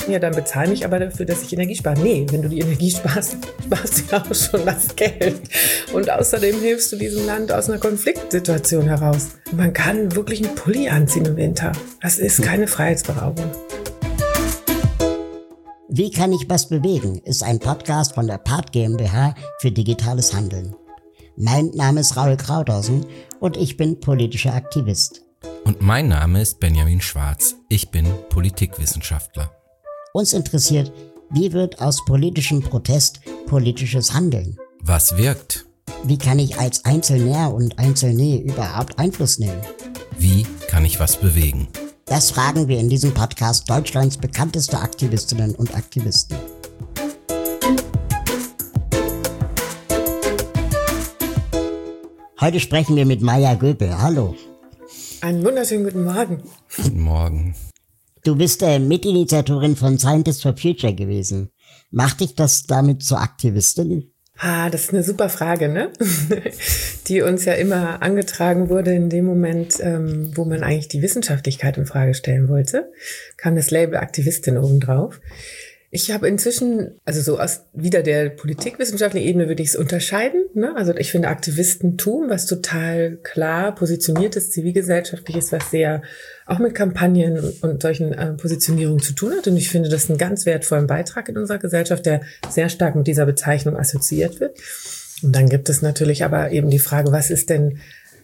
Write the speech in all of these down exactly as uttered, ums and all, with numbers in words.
Ja, dann bezahl mich aber dafür, dass ich Energie spare. Nee, wenn du die Energie sparst, sparst du ja auch schon das Geld. Und außerdem hilfst du diesem Land aus einer Konfliktsituation heraus. Man kann wirklich einen Pulli anziehen im Winter. Das ist keine Freiheitsberaubung. Wie kann ich was bewegen? Ist ein Podcast von der Part GmbH für digitales Handeln. Mein Name ist Raul Krauthausen und ich bin politischer Aktivist. Und mein Name ist Benjamin Schwarz. Ich bin Politikwissenschaftler. Uns interessiert, wie wird aus politischem Protest politisches Handeln? Was wirkt? Wie kann ich als Einzelner und Einzelne überhaupt Einfluss nehmen? Wie kann ich was bewegen? Das fragen wir in diesem Podcast Deutschlands bekannteste Aktivistinnen und Aktivisten. Heute sprechen wir mit Maja Göpel. Hallo. Einen wunderschönen guten Morgen. Guten Morgen. Du bist äh, Mitinitiatorin von Scientists for Future gewesen. Macht dich das damit zur Aktivistin? Ah, das ist eine super Frage, ne? Die uns ja immer angetragen wurde in dem Moment, ähm, wo man eigentlich die Wissenschaftlichkeit in Frage stellen wollte, kam das Label Aktivistin obendrauf. Ich habe inzwischen, also so aus wieder der politikwissenschaftlichen Ebene würde ich es unterscheiden, ne? Also ich finde Aktivistentum, was total klar positioniertes, zivilgesellschaftliches, was sehr auch mit Kampagnen und, und solchen äh, Positionierungen zu tun hat. Und ich finde das einen ganz wertvollen Beitrag in unserer Gesellschaft, der sehr stark mit dieser Bezeichnung assoziiert wird. Und dann gibt es natürlich aber eben die Frage, was ist denn,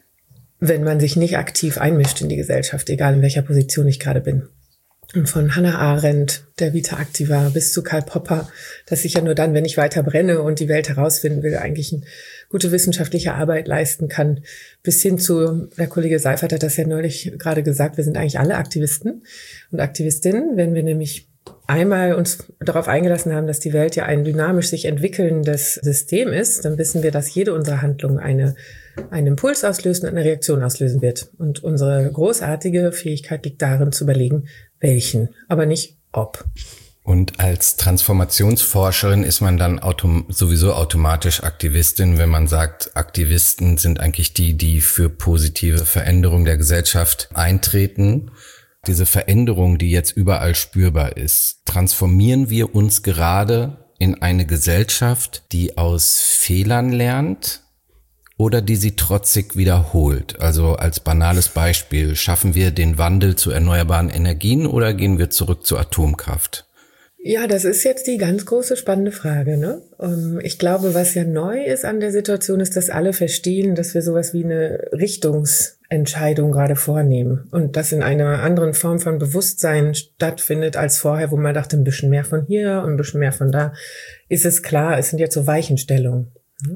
wenn man sich nicht aktiv einmischt in die Gesellschaft, egal in welcher Position ich gerade bin. Und von Hannah Arendt, der Vita Activa, bis zu Karl Popper, dass ich ja nur dann, wenn ich weiter brenne und die Welt herausfinden will, eigentlich eine gute wissenschaftliche Arbeit leisten kann, bis hin zu, der Kollege Seifert hat das ja neulich gerade gesagt, wir sind eigentlich alle Aktivisten und Aktivistinnen, wenn wir nämlich einmal uns darauf eingelassen haben, dass die Welt ja ein dynamisch sich entwickelndes System ist, dann wissen wir, dass jede unserer Handlungen eine, einen Impuls auslösen und eine Reaktion auslösen wird. Und unsere großartige Fähigkeit liegt darin zu überlegen, welchen, aber nicht ob. Und als Transformationsforscherin ist man dann autom- sowieso automatisch Aktivistin, wenn man sagt, Aktivisten sind eigentlich die, die für positive Veränderung der Gesellschaft eintreten. Diese Veränderung, die jetzt überall spürbar ist, transformieren wir uns gerade in eine Gesellschaft, die aus Fehlern lernt oder die sie trotzig wiederholt? Also als banales Beispiel, schaffen wir den Wandel zu erneuerbaren Energien oder gehen wir zurück zur Atomkraft? Ja, das ist jetzt die ganz große spannende Frage, ne? Ich glaube, was ja neu ist an der Situation, ist, dass alle verstehen, dass wir sowas wie eine Richtungsentscheidung gerade vornehmen und das in einer anderen Form von Bewusstsein stattfindet als vorher, wo man dachte, ein bisschen mehr von hier und ein bisschen mehr von da. Ist es klar, es sind jetzt so Weichenstellungen.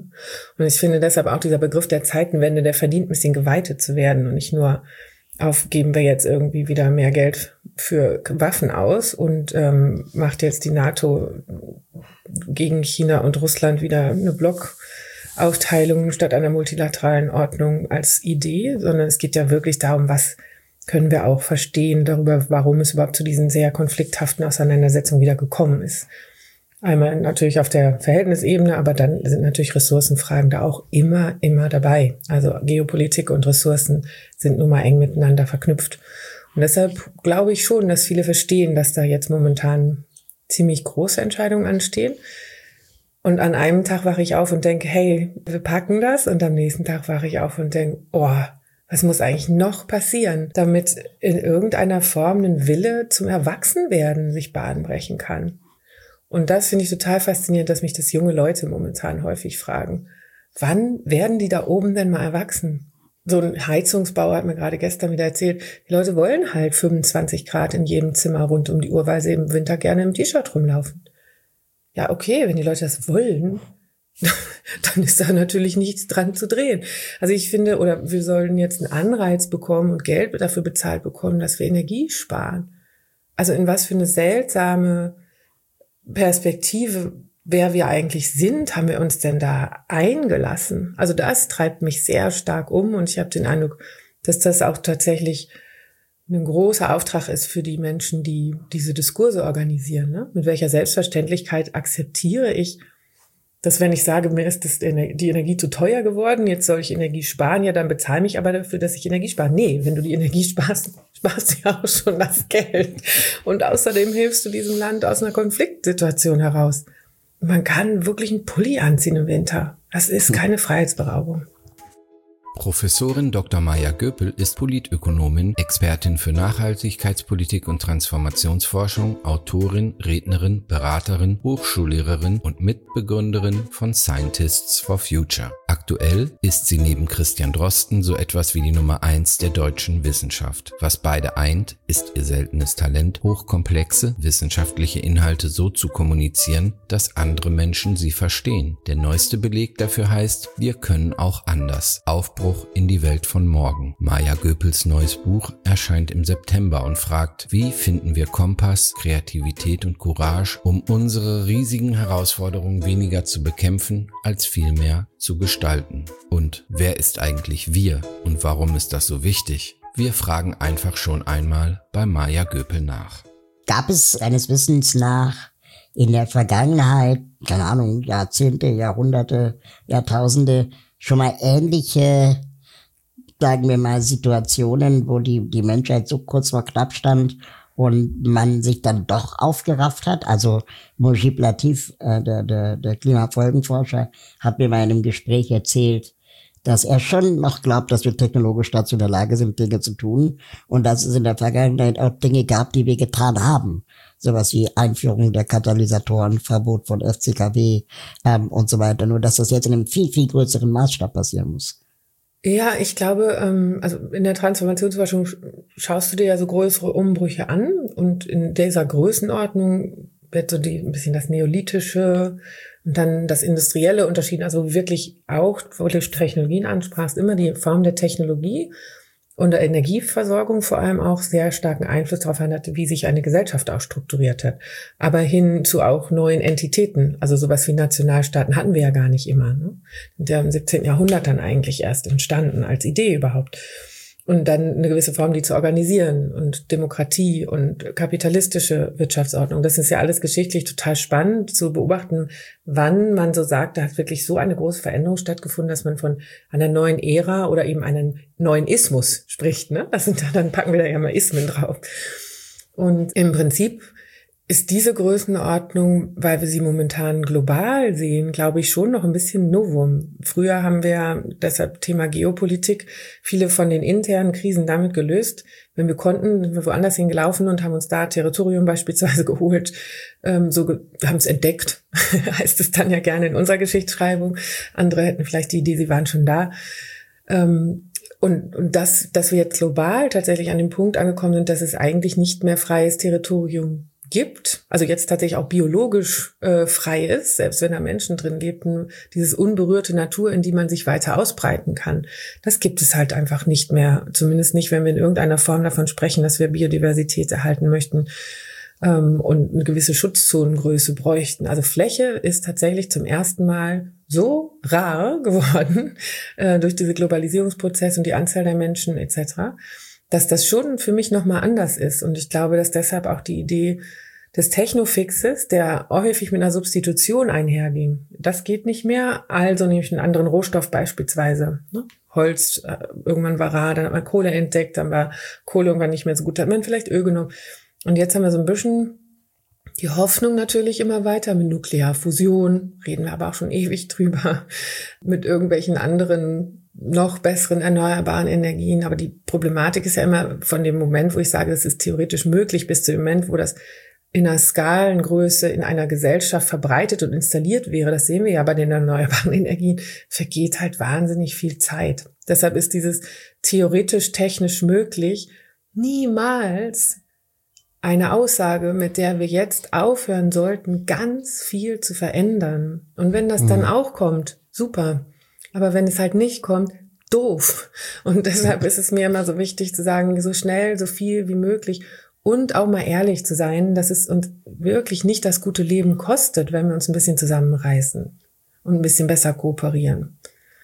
Und ich finde deshalb auch dieser Begriff der Zeitenwende, der verdient ein bisschen geweitet zu werden und nicht nur aufgeben wir jetzt irgendwie wieder mehr Geld für Waffen aus und ähm, macht jetzt die NATO gegen China und Russland wieder eine Blockaufteilung statt einer multilateralen Ordnung als Idee, sondern es geht ja wirklich darum, was können wir auch verstehen darüber, warum es überhaupt zu diesen sehr konflikthaften Auseinandersetzungen wieder gekommen ist. Einmal natürlich auf der Verhältnisebene, aber dann sind natürlich Ressourcenfragen da auch immer, immer dabei. Also Geopolitik und Ressourcen sind nun mal eng miteinander verknüpft. Und deshalb glaube ich schon, dass viele verstehen, dass da jetzt momentan ziemlich große Entscheidungen anstehen. Und an einem Tag wache ich auf und denke, hey, wir packen das. Und am nächsten Tag wache ich auf und denke, oh, was muss eigentlich noch passieren, damit in irgendeiner Form ein Wille zum Erwachsenwerden sich Bahn brechen kann. Und das finde ich total faszinierend, dass mich das junge Leute momentan häufig fragen. Wann werden die da oben denn mal erwachsen? So ein Heizungsbauer hat mir gerade gestern wieder erzählt, die Leute wollen halt fünfundzwanzig Grad in jedem Zimmer rund um die Uhr, weil sie im Winter gerne im T-Shirt rumlaufen. Ja, okay, wenn die Leute das wollen, dann ist da natürlich nichts dran zu drehen. Also ich finde, oder wir sollen jetzt einen Anreiz bekommen und Geld dafür bezahlt bekommen, dass wir Energie sparen. Also in was für eine seltsame Perspektive, wer wir eigentlich sind, haben wir uns denn da eingelassen? Also das treibt mich sehr stark um und ich habe den Eindruck, dass das auch tatsächlich ein großer Auftrag ist für die Menschen, die diese Diskurse organisieren. Ne? Mit welcher Selbstverständlichkeit akzeptiere ich, Dass wenn ich sage, mir ist das, die Energie zu teuer geworden, jetzt soll ich Energie sparen, ja, dann bezahle mich aber dafür, dass ich Energie spare. Nee, wenn du die Energie sparst, sparst du ja auch schon das Geld. Und außerdem hilfst du diesem Land aus einer Konfliktsituation heraus. Man kann wirklich einen Pulli anziehen im Winter. Das ist keine Freiheitsberaubung. Professorin Doktor Maja Göpel ist Politökonomin, Expertin für Nachhaltigkeitspolitik und Transformationsforschung, Autorin, Rednerin, Beraterin, Hochschullehrerin und Mitbegründerin von Scientists for Future. Aktuell ist sie neben Christian Drosten so etwas wie die Nummer eins der deutschen Wissenschaft. Was beide eint, ist ihr seltenes Talent, hochkomplexe wissenschaftliche Inhalte so zu kommunizieren, dass andere Menschen sie verstehen. Der neueste Beleg dafür heißt, wir können auch anders. Aufbruch in die Welt von morgen. Maja Göpels neues Buch erscheint im September und fragt, wie finden wir Kompass, Kreativität und Courage, um unsere riesigen Herausforderungen weniger zu bekämpfen, als vielmehr zu gestalten. Und wer ist eigentlich wir und warum ist das so wichtig? Wir fragen einfach schon einmal bei Maja Göpel nach. Gab es eines Wissens nach in der Vergangenheit, keine Ahnung, Jahrzehnte, Jahrhunderte, Jahrtausende, schon mal ähnliche, sagen wir mal, Situationen, wo die, die Menschheit so kurz vor knapp stand und man sich dann doch aufgerafft hat? Also Mujib Latif, äh, der, der, der Klimafolgenforscher, hat mir mal in einem Gespräch erzählt, dass er schon noch glaubt, dass wir technologisch dazu in der Lage sind, Dinge zu tun und dass es in der Vergangenheit auch Dinge gab, die wir getan haben. Sowas wie Einführung der Katalysatoren, Verbot von F C K W ähm, und so weiter. Nur dass das jetzt in einem viel, viel größeren Maßstab passieren muss. Ja, ich glaube, ähm, also in der Transformationsforschung schaust du dir ja so größere Umbrüche an und in dieser Größenordnung wird so die, ein bisschen das Neolithische und dann das Industrielle unterschieden, also wirklich auch, wo du Technologien ansprachst, immer die Form der Technologie und der Energieversorgung vor allem auch sehr starken Einfluss darauf hat, wie sich eine Gesellschaft auch strukturiert hat. Aber hin zu auch neuen Entitäten, also sowas wie Nationalstaaten hatten wir ja gar nicht immer. Ne? Sind ja im siebzehnten Jahrhundert dann eigentlich erst entstanden, als Idee überhaupt. Und dann eine gewisse Form, die zu organisieren und Demokratie und kapitalistische Wirtschaftsordnung. Das ist ja alles geschichtlich total spannend zu beobachten, wann man so sagt, da hat wirklich so eine große Veränderung stattgefunden, dass man von einer neuen Ära oder eben einen neuen Ismus spricht. Ne? Das sind dann packen wir da ja mal Ismen drauf. Und im Prinzip ist diese Größenordnung, weil wir sie momentan global sehen, glaube ich, schon noch ein bisschen Novum. Früher haben wir, deshalb Thema Geopolitik, viele von den internen Krisen damit gelöst. Wenn wir konnten, sind wir woanders hingelaufen und haben uns da Territorium beispielsweise geholt. Ähm, so ge- haben es entdeckt, heißt es dann ja gerne in unserer Geschichtsschreibung. Andere hätten vielleicht die Idee, sie waren schon da. Ähm, Und, und das, dass wir jetzt global tatsächlich an dem Punkt angekommen sind, dass es eigentlich nicht mehr freies Territorium gibt, also jetzt tatsächlich auch biologisch äh, frei ist, selbst wenn da Menschen drin lebten, dieses unberührte Natur, in die man sich weiter ausbreiten kann, das gibt es halt einfach nicht mehr, zumindest nicht, wenn wir in irgendeiner Form davon sprechen, dass wir Biodiversität erhalten möchten ähm, und eine gewisse Schutzzonengröße bräuchten. Also Fläche ist tatsächlich zum ersten Mal so rar geworden äh, durch diese Globalisierungsprozess und die Anzahl der Menschen et cetera, dass das schon für mich nochmal anders ist. Und ich glaube, dass deshalb auch die Idee des Technofixes, der häufig mit einer Substitution einherging, das geht nicht mehr. Also nehme ich einen anderen Rohstoff beispielsweise. Ne? Holz, äh, irgendwann war rar, dann hat man Kohle entdeckt, dann war Kohle irgendwann nicht mehr so gut, dann hat man vielleicht Öl genommen. Und jetzt haben wir so ein bisschen die Hoffnung natürlich immer weiter mit Nuklearfusion, reden wir aber auch schon ewig drüber, mit irgendwelchen anderen noch besseren erneuerbaren Energien. Aber die Problematik ist ja immer von dem Moment, wo ich sage, das ist theoretisch möglich, bis zu dem Moment, wo das in einer Skalengröße in einer Gesellschaft verbreitet und installiert wäre, das sehen wir ja bei den erneuerbaren Energien, vergeht halt wahnsinnig viel Zeit. Deshalb ist dieses theoretisch technisch möglich niemals eine Aussage, mit der wir jetzt aufhören sollten, ganz viel zu verändern. Und wenn das dann auch kommt, super. Aber wenn es halt nicht kommt, doof. Und deshalb ist es mir immer so wichtig zu sagen, so schnell, so viel wie möglich und auch mal ehrlich zu sein, dass es uns wirklich nicht das gute Leben kostet, wenn wir uns ein bisschen zusammenreißen und ein bisschen besser kooperieren.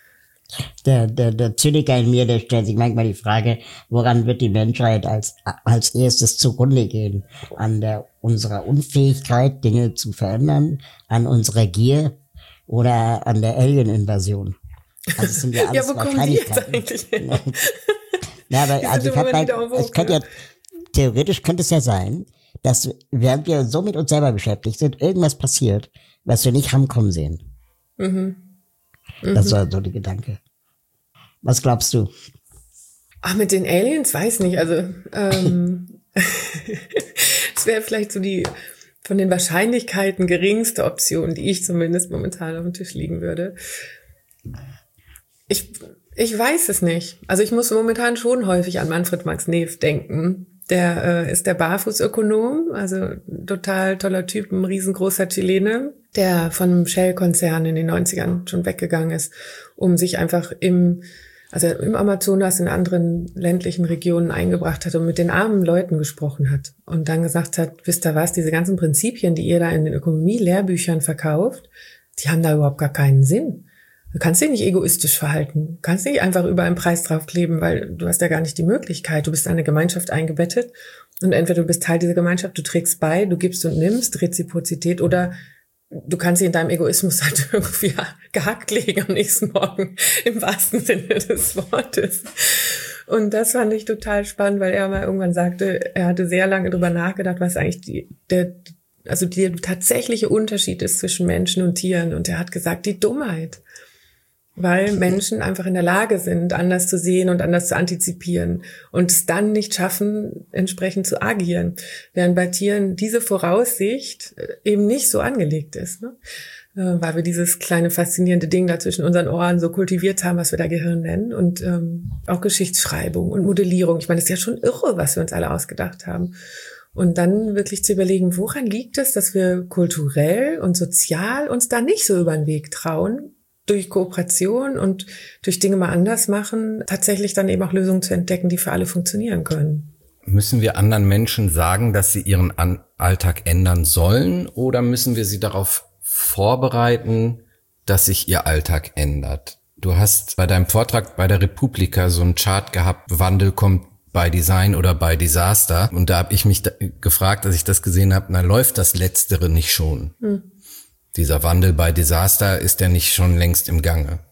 Der, der, der Zyniker in mir, der stellt sich manchmal die Frage, woran wird die Menschheit als, als erstes zugrunde gehen? An der, unserer Unfähigkeit, Dinge zu verändern, an unserer Gier oder an der Alien-Invasion. Also es sind ja alles ja, wo kommen die jetzt eigentlich hin? Ja, aber also ich hab halt, es könnte ja, theoretisch könnte es ja sein, dass während wir so mit uns selber beschäftigt sind, irgendwas passiert, was wir nicht haben kommen sehen. Mhm. Mhm. Das war so der Gedanke. Was glaubst du? Ach, mit den Aliens? Weiß nicht. Also, ähm, es wäre vielleicht so die von den Wahrscheinlichkeiten geringste Option, die ich zumindest momentan auf dem Tisch liegen würde. Ich, ich weiß es nicht. Also ich muss momentan schon häufig an Manfred Max Neef denken. Der äh, ist der Barfußökonom, also total toller Typ, ein riesengroßer Chilene, der von Shell-Konzern in den neunzigern schon weggegangen ist, um sich einfach im, also im Amazonas in anderen ländlichen Regionen eingebracht hat und mit den armen Leuten gesprochen hat und dann gesagt hat, wisst ihr was, diese ganzen Prinzipien, die ihr da in den Ökonomie-Lehrbüchern verkauft, die haben da überhaupt gar keinen Sinn. Du kannst dich nicht egoistisch verhalten. Du kannst nicht einfach über einen Preis draufkleben, weil du hast ja gar nicht die Möglichkeit. Du bist in eine Gemeinschaft eingebettet und entweder du bist Teil dieser Gemeinschaft, du trägst bei, du gibst und nimmst, Reziprozität, oder du kannst dich in deinem Egoismus halt irgendwie gehackt legen am nächsten Morgen, im wahrsten Sinne des Wortes. Und das fand ich total spannend, weil er mal irgendwann sagte, er hatte sehr lange drüber nachgedacht, was eigentlich die, der, also der tatsächliche Unterschied ist zwischen Menschen und Tieren. Und er hat gesagt, die Dummheit. Weil Menschen einfach in der Lage sind, anders zu sehen und anders zu antizipieren und es dann nicht schaffen, entsprechend zu agieren. Während bei Tieren diese Voraussicht eben nicht so angelegt ist, ne? Weil wir dieses kleine faszinierende Ding da zwischen unseren Ohren so kultiviert haben, was wir da Gehirn nennen, und ähm, auch Geschichtsschreibung und Modellierung. Ich meine, das ist ja schon irre, was wir uns alle ausgedacht haben. Und dann wirklich zu überlegen, woran liegt es, dass wir kulturell und sozial uns da nicht so über den Weg trauen, durch Kooperation und durch Dinge mal anders machen, tatsächlich dann eben auch Lösungen zu entdecken, die für alle funktionieren können. Müssen wir anderen Menschen sagen, dass sie ihren An- Alltag ändern sollen, oder müssen wir sie darauf vorbereiten, dass sich ihr Alltag ändert? Du hast bei deinem Vortrag bei der Republika so einen Chart gehabt, Wandel kommt bei Design oder bei Disaster. Und da habe ich mich da gefragt, als ich das gesehen habe, na, läuft das Letztere nicht schon? Hm. Dieser Wandel bei Disaster, ist der nicht schon längst im Gange?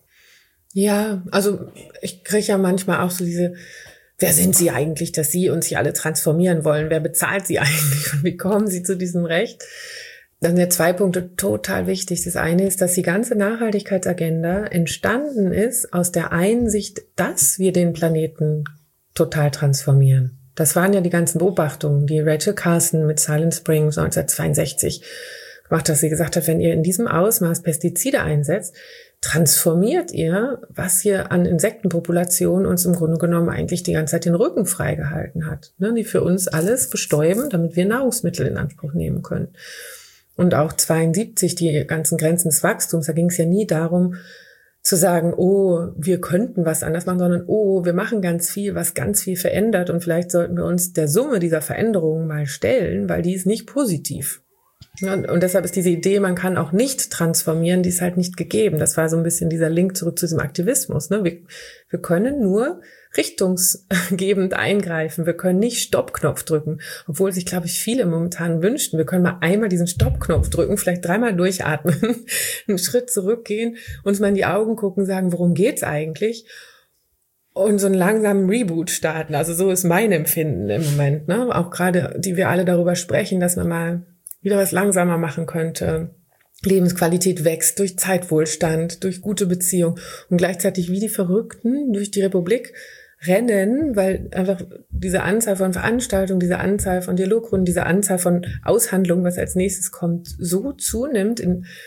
Ja, also ich kriege ja manchmal auch so diese, wer sind Sie eigentlich, dass Sie uns hier alle transformieren wollen? Wer bezahlt Sie eigentlich? Und wie kommen Sie zu diesem Recht? Dann sind ja zwei Punkte total wichtig. Das eine ist, dass die ganze Nachhaltigkeitsagenda entstanden ist aus der Einsicht, dass wir den Planeten total transformieren. Das waren ja die ganzen Beobachtungen, die Rachel Carson mit Silent Springs neunzehnhundertzweiundsechzig gemacht, dass sie gesagt hat, wenn ihr in diesem Ausmaß Pestizide einsetzt, transformiert ihr, was hier an Insektenpopulationen uns im Grunde genommen eigentlich die ganze Zeit den Rücken freigehalten hat, ne, die für uns alles bestäuben, damit wir Nahrungsmittel in Anspruch nehmen können. Und auch zweiundsiebzig, die ganzen Grenzen des Wachstums, da ging es ja nie darum, zu sagen, oh, wir könnten was anders machen, sondern oh, wir machen ganz viel, was ganz viel verändert, und vielleicht sollten wir uns der Summe dieser Veränderungen mal stellen, weil die ist nicht positiv. Und, und deshalb ist diese Idee, man kann auch nicht transformieren, die ist halt nicht gegeben. Das war so ein bisschen dieser Link zurück zu diesem Aktivismus. Ne? Wir, wir können nur richtungsgebend eingreifen. Wir können nicht Stoppknopf drücken, obwohl sich, glaube ich, viele momentan wünschten, wir können mal einmal diesen Stoppknopf drücken, vielleicht dreimal durchatmen, einen Schritt zurückgehen, uns mal in die Augen gucken, sagen, worum geht's eigentlich? Und so einen langsamen Reboot starten. Also so ist mein Empfinden im Moment. Ne? Auch gerade, die wir alle darüber sprechen, dass man mal wieder was langsamer machen könnte. Lebensqualität wächst durch Zeitwohlstand, durch gute Beziehung, und gleichzeitig wie die Verrückten durch die Republik rennen, weil einfach diese Anzahl von Veranstaltungen, diese Anzahl von Dialogrunden, diese Anzahl von Aushandlungen, was als nächstes kommt, so zunimmt,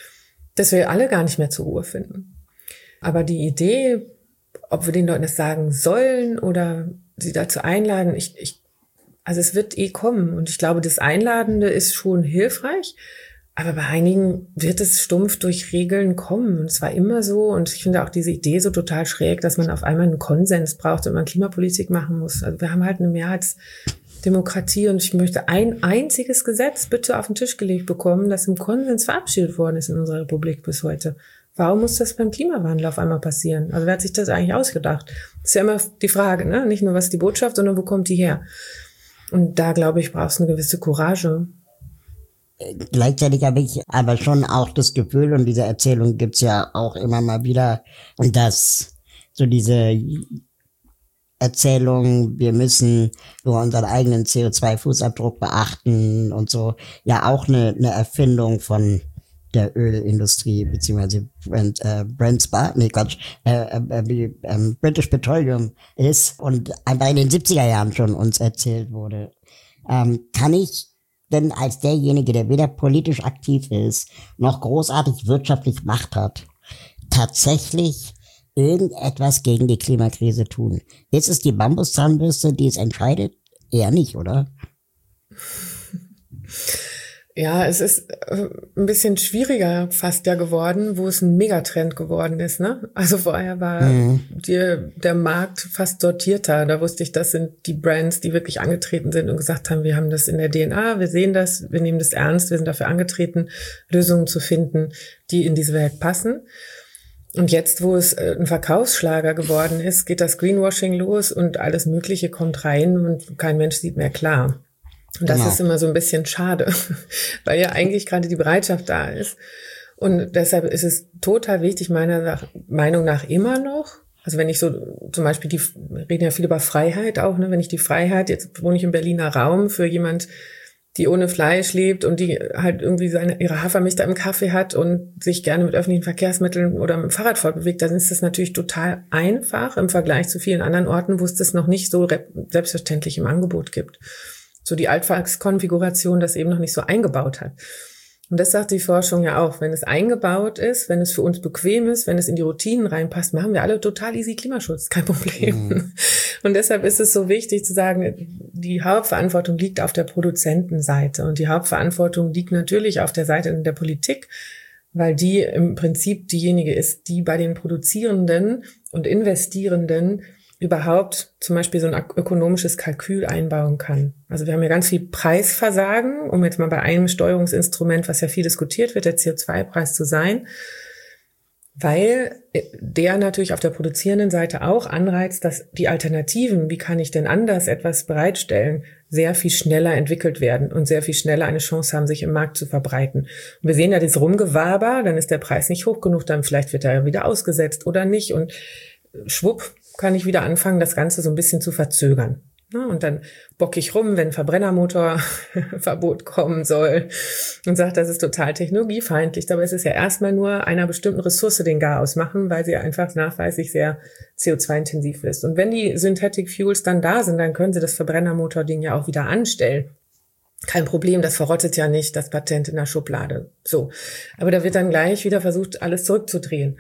dass wir alle gar nicht mehr zur Ruhe finden. Aber die Idee, ob wir den Leuten das sagen sollen oder sie dazu einladen, ich, ich Also es wird eh kommen, und ich glaube, das Einladende ist schon hilfreich, aber bei einigen wird es stumpf durch Regeln kommen, und es war immer so, und ich finde auch diese Idee so total schräg, dass man auf einmal einen Konsens braucht und man Klimapolitik machen muss. Also wir haben halt eine Mehrheitsdemokratie, und ich möchte ein einziges Gesetz bitte auf den Tisch gelegt bekommen, das im Konsens verabschiedet worden ist in unserer Republik bis heute. Warum muss das beim Klimawandel auf einmal passieren? Also wer hat sich das eigentlich ausgedacht? Das ist ja immer die Frage, ne? Nicht nur, was ist die Botschaft, sondern wo kommt die her? Und da, glaube ich, brauchst du eine gewisse Courage. Gleichzeitig habe ich aber schon auch das Gefühl, und diese Erzählung gibt's ja auch immer mal wieder, dass so diese Erzählung, wir müssen nur unseren eigenen C O zwei Fußabdruck beachten und so, ja auch eine, eine Erfindung von der Ölindustrie, beziehungsweise Brent, äh, Brent Spa, nee Quatsch, äh, äh, äh, British Petroleum ist und einfach in den siebziger Jahren schon uns erzählt wurde. Ähm, kann ich denn als derjenige, der weder politisch aktiv ist, noch großartig wirtschaftlich Macht hat, tatsächlich irgendetwas gegen die Klimakrise tun? Ist es die Bambuszahnbürste, die es entscheidet? Eher nicht, oder? Ja, es ist ein bisschen schwieriger fast ja geworden, wo es ein Megatrend geworden ist, ne? Also vorher war mhm. die, der Markt fast sortierter. Da wusste ich, das sind die Brands, die wirklich angetreten sind und gesagt haben, wir haben das in der D N A, wir sehen das, wir nehmen das ernst, wir sind dafür angetreten, Lösungen zu finden, die in diese Welt passen. Und jetzt, wo es ein Verkaufsschlager geworden ist, geht das Greenwashing los und alles Mögliche kommt rein und kein Mensch sieht mehr klar. Und das genau. ist immer so ein bisschen schade, weil ja eigentlich gerade die Bereitschaft da ist. Und deshalb ist es total wichtig, meiner Meinung nach immer noch, also wenn ich so zum Beispiel, die reden ja viel über Freiheit auch, ne, wenn ich die Freiheit, jetzt wohne ich im Berliner Raum, für jemand, die ohne Fleisch lebt und die halt irgendwie seine, ihre Hafermilch da im Kaffee hat und sich gerne mit öffentlichen Verkehrsmitteln oder mit dem Fahrrad fortbewegt, dann ist das natürlich total einfach im Vergleich zu vielen anderen Orten, wo es das noch nicht so selbstverständlich im Angebot gibt. So die Alltagskonfiguration das eben noch nicht so eingebaut hat. Und das sagt die Forschung ja auch, wenn es eingebaut ist, wenn es für uns bequem ist, wenn es in die Routinen reinpasst, machen wir alle total easy Klimaschutz, kein Problem. Mhm. Und deshalb ist es so wichtig zu sagen, die Hauptverantwortung liegt auf der Produzentenseite und die Hauptverantwortung liegt natürlich auf der Seite der Politik, weil die im Prinzip diejenige ist, die bei den Produzierenden und Investierenden überhaupt zum Beispiel so ein ökonomisches Kalkül einbauen kann. Also wir haben ja ganz viel Preisversagen, um jetzt mal bei einem Steuerungsinstrument, was ja viel diskutiert wird, der C O zwei Preis zu sein, weil der natürlich auf der produzierenden Seite auch anreizt, dass die Alternativen, wie kann ich denn anders etwas bereitstellen, sehr viel schneller entwickelt werden und sehr viel schneller eine Chance haben, sich im Markt zu verbreiten. Und wir sehen ja das Rumgewaber, dann ist der Preis nicht hoch genug, dann vielleicht wird er wieder ausgesetzt oder nicht und schwupp, kann ich wieder anfangen, das Ganze so ein bisschen zu verzögern. Und dann bock ich rum, wenn Verbrennermotorverbot kommen soll und sage, das ist total technologiefeindlich. Dabei ist es ja erstmal nur einer bestimmten Ressource den Garaus machen, weil sie einfach nachweislich sehr C O zwei intensiv ist. Und wenn die Synthetic Fuels dann da sind, dann können sie das Verbrennermotording ja auch wieder anstellen. Kein Problem, das verrottet ja nicht, das Patent in der Schublade. So. Aber da wird dann gleich wieder versucht, alles zurückzudrehen.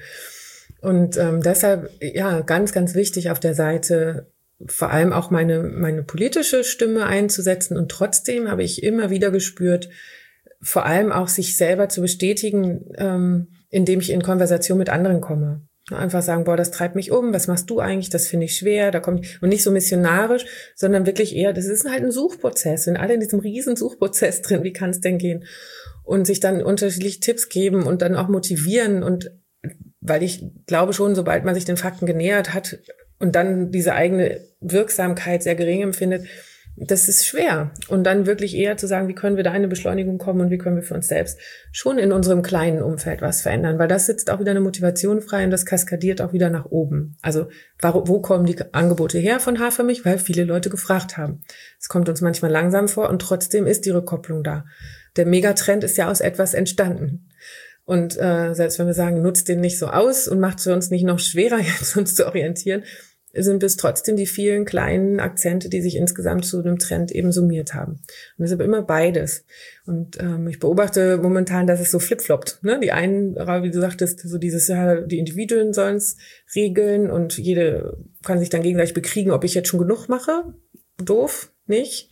Und ähm, deshalb, ja, ganz, ganz wichtig auf der Seite, vor allem auch meine meine politische Stimme einzusetzen. Und trotzdem habe ich immer wieder gespürt, vor allem auch sich selber zu bestätigen, ähm, indem ich in Konversation mit anderen komme. Einfach sagen, boah, das treibt mich um, was machst du eigentlich, das finde ich schwer, da kommt, und nicht so missionarisch, sondern wirklich eher, das ist halt ein Suchprozess, wir sind alle in diesem riesen Suchprozess drin, wie kann es denn gehen? Und sich dann unterschiedliche Tipps geben und dann auch motivieren und weil ich glaube schon, sobald man sich den Fakten genähert hat und dann diese eigene Wirksamkeit sehr gering empfindet, das ist schwer. Und dann wirklich eher zu sagen, wie können wir da in eine Beschleunigung kommen und wie können wir für uns selbst schon in unserem kleinen Umfeld was verändern, weil das sitzt auch wieder eine Motivation frei und das kaskadiert auch wieder nach oben. Also wo kommen die Angebote her von Hafermilch? Weil viele Leute gefragt haben. Es kommt uns manchmal langsam vor und trotzdem ist die Rückkopplung da. Der Megatrend ist ja aus etwas entstanden. Und äh, selbst wenn wir sagen, nutzt den nicht so aus und macht es für uns nicht noch schwerer, jetzt uns zu orientieren, sind es trotzdem die vielen kleinen Akzente, die sich insgesamt zu einem Trend eben summiert haben. Und deshalb immer beides. Und ähm, ich beobachte momentan, dass es so flipfloppt. Ne? Die einen, wie du sagtest, so dieses Jahr, die Individuen sollen es regeln und jede kann sich dann gegenseitig bekriegen, ob ich jetzt schon genug mache. Doof. Nicht.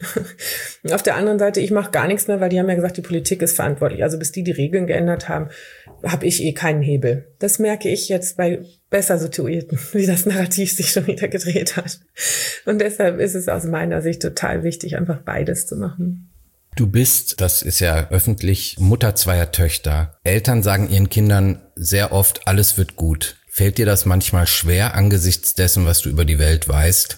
Auf der anderen Seite, ich mache gar nichts mehr, weil die haben ja gesagt, die Politik ist verantwortlich. Also bis die die Regeln geändert haben, habe ich eh keinen Hebel. Das merke ich jetzt bei besser Situierten, wie das Narrativ sich schon wieder gedreht hat. Und deshalb ist es aus meiner Sicht total wichtig, einfach beides zu machen. Du bist, das ist ja öffentlich, Mutter zweier Töchter. Eltern sagen ihren Kindern sehr oft, alles wird gut. Fällt dir das manchmal schwer angesichts dessen, was du über die Welt weißt?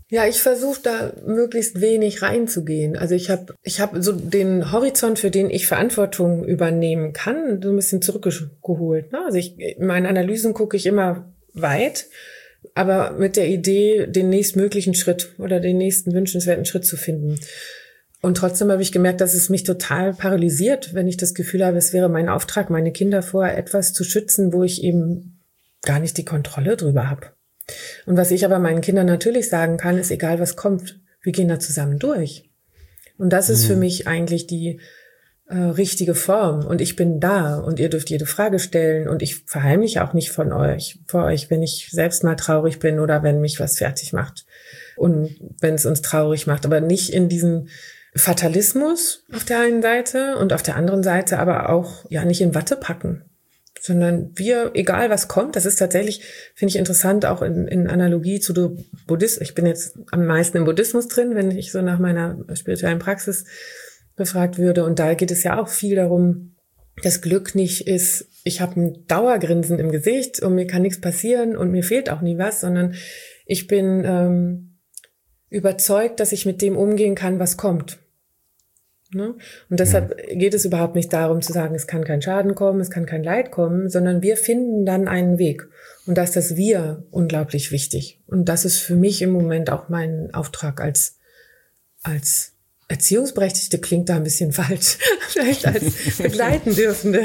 Ja, ich versuche da möglichst wenig reinzugehen. Also ich habe ich hab so den Horizont, für den ich Verantwortung übernehmen kann, so ein bisschen zurückgeholt. Ne? Also ich, in meinen Analysen gucke ich immer weit, aber mit der Idee, den nächstmöglichen Schritt oder den nächsten wünschenswerten Schritt zu finden. Und trotzdem habe ich gemerkt, dass es mich total paralysiert, wenn ich das Gefühl habe, es wäre mein Auftrag, meine Kinder vor etwas zu schützen, wo ich eben gar nicht die Kontrolle drüber habe. Und was ich aber meinen Kindern natürlich sagen kann, ist, egal was kommt, wir gehen da zusammen durch. Und das ist mhm. für mich eigentlich die äh, richtige Form. Und ich bin da und ihr dürft jede Frage stellen und ich verheimliche auch nicht von euch, vor euch, wenn ich selbst mal traurig bin oder wenn mich was fertig macht und wenn es uns traurig macht, aber nicht in diesen Fatalismus auf der einen Seite und auf der anderen Seite aber auch ja nicht in Watte packen. Sondern wir, egal was kommt, das ist tatsächlich, finde ich interessant, auch in, in Analogie zu der Buddhismus. Ich bin jetzt am meisten im Buddhismus drin, wenn ich so nach meiner spirituellen Praxis befragt würde. Und da geht es ja auch viel darum, dass Glück nicht ist, ich habe ein Dauergrinsen im Gesicht und mir kann nichts passieren und mir fehlt auch nie was, sondern ich bin ähm, überzeugt, dass ich mit dem umgehen kann, was kommt. Ne? Und deshalb ja. geht es überhaupt nicht darum zu sagen, es kann kein Schaden kommen, es kann kein Leid kommen, sondern wir finden dann einen Weg. Und da ist das Wir unglaublich wichtig. Und das ist für mich im Moment auch mein Auftrag als, als Erziehungsberechtigte, klingt da ein bisschen falsch, vielleicht als begleiten Dürfende.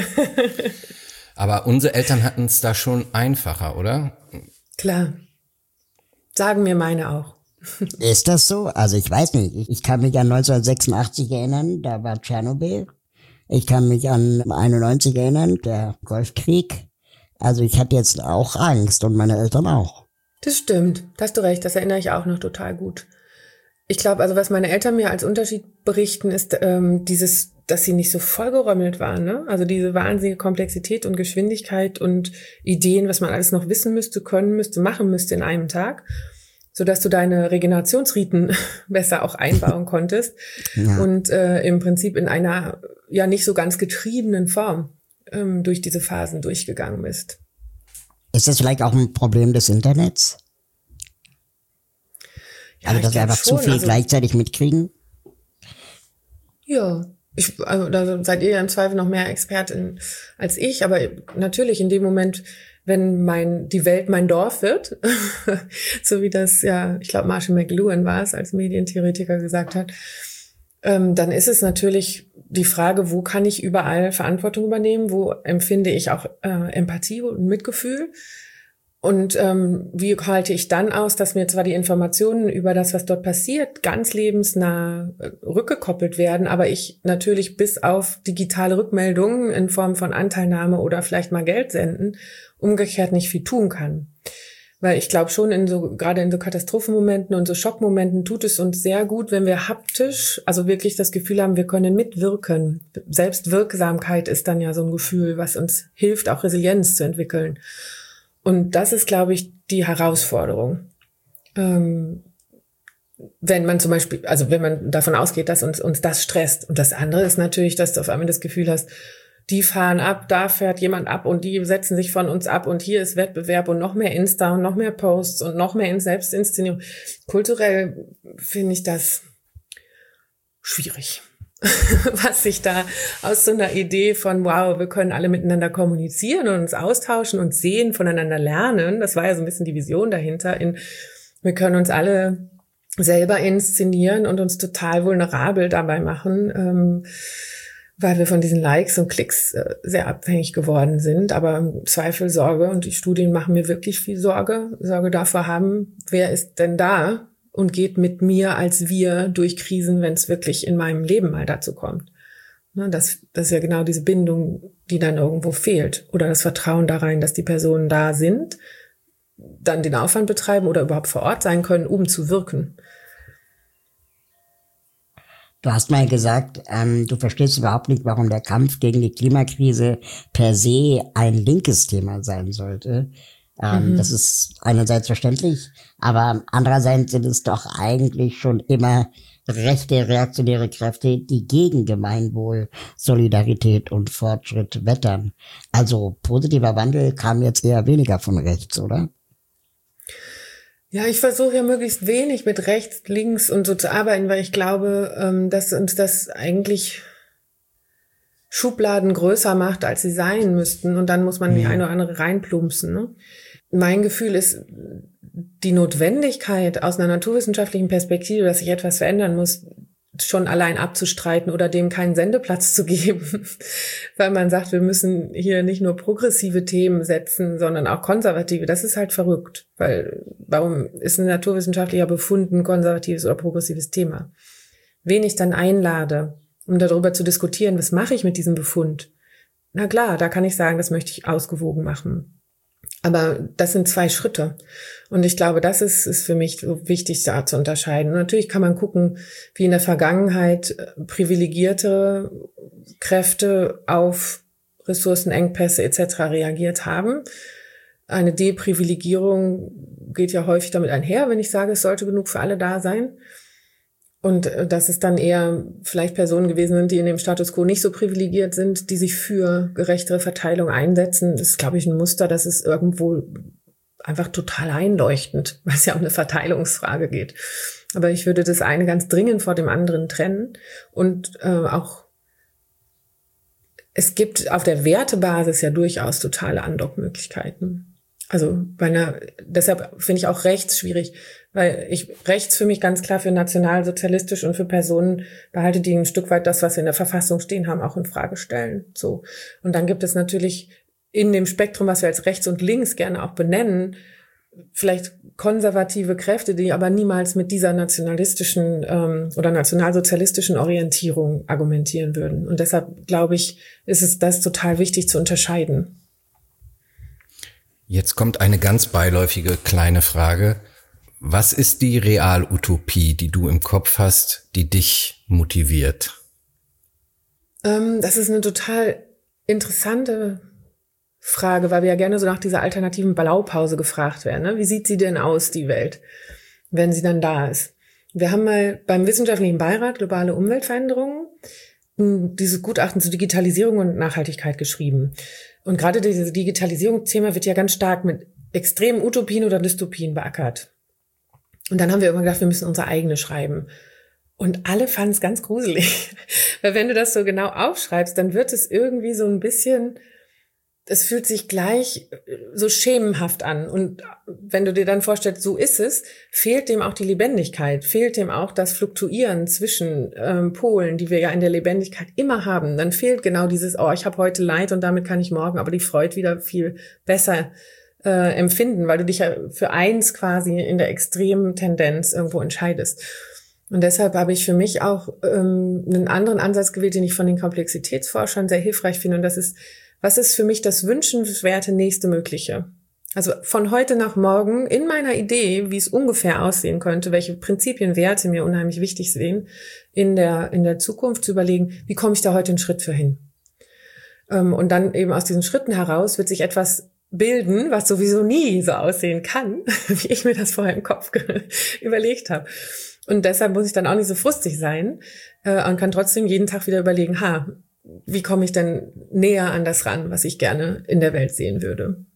Aber unsere Eltern hatten es da schon einfacher, oder? Klar. Sagen mir meine auch. Ist das so? Also ich weiß nicht. Ich kann mich an neunzehnhundertsechsundachtzig erinnern, da war Tschernobyl. Ich kann mich an einundneunzig erinnern, der Golfkrieg. Also ich hatte jetzt auch Angst und meine Eltern auch. Das stimmt, da hast du recht, das erinnere ich auch noch total gut. Ich glaube, also was meine Eltern mir als Unterschied berichten, ist ähm, dieses, dass sie nicht so vollgerommelt waren, ne? Also diese wahnsinnige Komplexität und Geschwindigkeit und Ideen, was man alles noch wissen müsste, können müsste, machen müsste in einem Tag, sodass du deine Regenerationsriten besser auch einbauen konntest ja. und äh, im Prinzip in einer ja nicht so ganz getriebenen Form ähm, durch diese Phasen durchgegangen bist. Ist das vielleicht auch ein Problem des Internets? Ja, also, dass wir einfach schon. zu viel also, gleichzeitig mitkriegen? Ja, ich, also, da seid ihr ja im Zweifel noch mehr Expertin als ich, aber natürlich in dem Moment, wenn mein die Welt mein Dorf wird, so wie das ja, ich glaube Marshall McLuhan war es, als Medientheoretiker gesagt hat, ähm, dann ist es natürlich die Frage, wo kann ich überall Verantwortung übernehmen, wo empfinde ich auch äh, Empathie und Mitgefühl und ähm, wie halte ich dann aus, dass mir zwar die Informationen über das, was dort passiert, ganz lebensnah äh, rückgekoppelt werden, aber ich natürlich bis auf digitale Rückmeldungen in Form von Anteilnahme oder vielleicht mal Geld senden, umgekehrt nicht viel tun kann. Weil ich glaube schon, in so gerade in so Katastrophenmomenten und so Schockmomenten tut es uns sehr gut, wenn wir haptisch, also wirklich das Gefühl haben, wir können mitwirken. Selbstwirksamkeit ist dann ja so ein Gefühl, was uns hilft, auch Resilienz zu entwickeln. Und das ist, glaube ich, die Herausforderung. Ähm, wenn man zum Beispiel, also wenn man davon ausgeht, dass uns, uns das stresst. Und das andere ist natürlich, dass du auf einmal das Gefühl hast, die fahren ab, da fährt jemand ab und die setzen sich von uns ab und hier ist Wettbewerb und noch mehr Insta und noch mehr Posts und noch mehr Selbstinszenierung. Kulturell finde ich das schwierig, was sich da aus so einer Idee von, wow, wir können alle miteinander kommunizieren und uns austauschen und sehen, voneinander lernen. Das war ja so ein bisschen die Vision dahinter. In, wir können uns alle selber inszenieren und uns total vulnerabel dabei machen, ähm, weil wir von diesen Likes und Klicks äh, sehr abhängig geworden sind. Aber im Zweifel Sorge, und die Studien machen mir wirklich viel Sorge, Sorge davor haben, wer ist denn da und geht mit mir als wir durch Krisen, wenn es wirklich in meinem Leben mal dazu kommt. Ne, das, das ist ja genau diese Bindung, die dann irgendwo fehlt. Oder das Vertrauen da rein, dass die Personen da sind, dann den Aufwand betreiben oder überhaupt vor Ort sein können, um zu wirken. Du hast mal gesagt, ähm, du verstehst überhaupt nicht, warum der Kampf gegen die Klimakrise per se ein linkes Thema sein sollte. Ähm, mhm. Das ist einerseits verständlich, aber andererseits sind es doch eigentlich schon immer rechte, reaktionäre Kräfte, die gegen Gemeinwohl, Solidarität und Fortschritt wettern. Also positiver Wandel kam jetzt eher weniger von rechts, oder? Ja, ich versuche ja möglichst wenig mit rechts, links und so zu arbeiten, weil ich glaube, dass uns das eigentlich Schubladen größer macht, als sie sein müssten. Und dann muss man die eine oder andere reinplumpsen. Ne? Mein Gefühl ist, die Notwendigkeit aus einer naturwissenschaftlichen Perspektive, dass sich etwas verändern muss, schon allein abzustreiten oder dem keinen Sendeplatz zu geben. Weil man sagt, wir müssen hier nicht nur progressive Themen setzen, sondern auch konservative. Das ist halt verrückt. Weil warum ist ein naturwissenschaftlicher Befund ein konservatives oder progressives Thema? Wen ich dann einlade, um darüber zu diskutieren, was mache ich mit diesem Befund? Na klar, da kann ich sagen, das möchte ich ausgewogen machen. Aber das sind zwei Schritte. Und ich glaube, das ist, ist für mich so wichtig, da zu unterscheiden. Und natürlich kann man gucken, wie in der Vergangenheit privilegierte Kräfte auf Ressourcenengpässe et cetera reagiert haben. Eine Deprivilegierung geht ja häufig damit einher, wenn ich sage, es sollte genug für alle da sein. Und dass es dann eher vielleicht Personen gewesen sind, die in dem Status quo nicht so privilegiert sind, die sich für gerechtere Verteilung einsetzen. Das ist, glaube ich, ein Muster, das ist irgendwo einfach total einleuchtend, weil es ja um eine Verteilungsfrage geht. Aber ich würde das eine ganz dringend vor dem anderen trennen. Und äh, auch, es gibt auf der Wertebasis ja durchaus totale Andockmöglichkeiten. Also bei einer, deshalb finde ich auch rechts schwierig, weil ich rechts für mich ganz klar für nationalsozialistisch und für Personen behalte, die ein Stück weit das, was wir in der Verfassung stehen haben, auch in Frage stellen. So. Und dann gibt es natürlich in dem Spektrum, was wir als rechts und links gerne auch benennen, vielleicht konservative Kräfte, die aber niemals mit dieser nationalistischen ähm, oder nationalsozialistischen Orientierung argumentieren würden. Und deshalb glaube ich, ist es das total wichtig zu unterscheiden. Jetzt kommt eine ganz beiläufige kleine Frage. Was ist die Realutopie, die du im Kopf hast, die dich motiviert? Ähm, das ist eine total interessante Frage, weil wir ja gerne so nach dieser alternativen Blaupause gefragt werden. Ne? Wie sieht sie denn aus, die Welt, wenn sie dann da ist? Wir haben mal beim Wissenschaftlichen Beirat Globale Umweltveränderungen dieses Gutachten zur Digitalisierung und Nachhaltigkeit geschrieben. Und gerade dieses Digitalisierungsthema wird ja ganz stark mit extremen Utopien oder Dystopien beackert. Und dann haben wir irgendwann gedacht, wir müssen unsere eigene schreiben. Und alle fanden es ganz gruselig. Weil wenn du das so genau aufschreibst, dann wird es irgendwie so ein bisschen, es fühlt sich gleich so schemenhaft an. Und wenn du dir dann vorstellst, so ist es, fehlt dem auch die Lebendigkeit, fehlt dem auch das Fluktuieren zwischen ähm, Polen, die wir ja in der Lebendigkeit immer haben. Dann fehlt genau dieses, oh, ich habe heute Leid und damit kann ich morgen aber die Freude wieder viel besser äh, empfinden, weil du dich ja für eins quasi in der extremen Tendenz irgendwo entscheidest. Und deshalb habe ich für mich auch ähm, einen anderen Ansatz gewählt, den ich von den Komplexitätsforschern sehr hilfreich finde. Und das ist, was ist für mich das wünschenswerte nächste Mögliche? Also von heute nach morgen in meiner Idee, wie es ungefähr aussehen könnte, welche Prinzipien, Werte mir unheimlich wichtig sehen, in der, in der Zukunft zu überlegen, wie komme ich da heute einen Schritt für hin? Und dann eben aus diesen Schritten heraus wird sich etwas bilden, was sowieso nie so aussehen kann, wie ich mir das vorher im Kopf überlegt habe. Und deshalb muss ich dann auch nicht so frustig sein und kann trotzdem jeden Tag wieder überlegen, ha, wie komme ich denn näher an das ran, was ich gerne in der Welt sehen würde?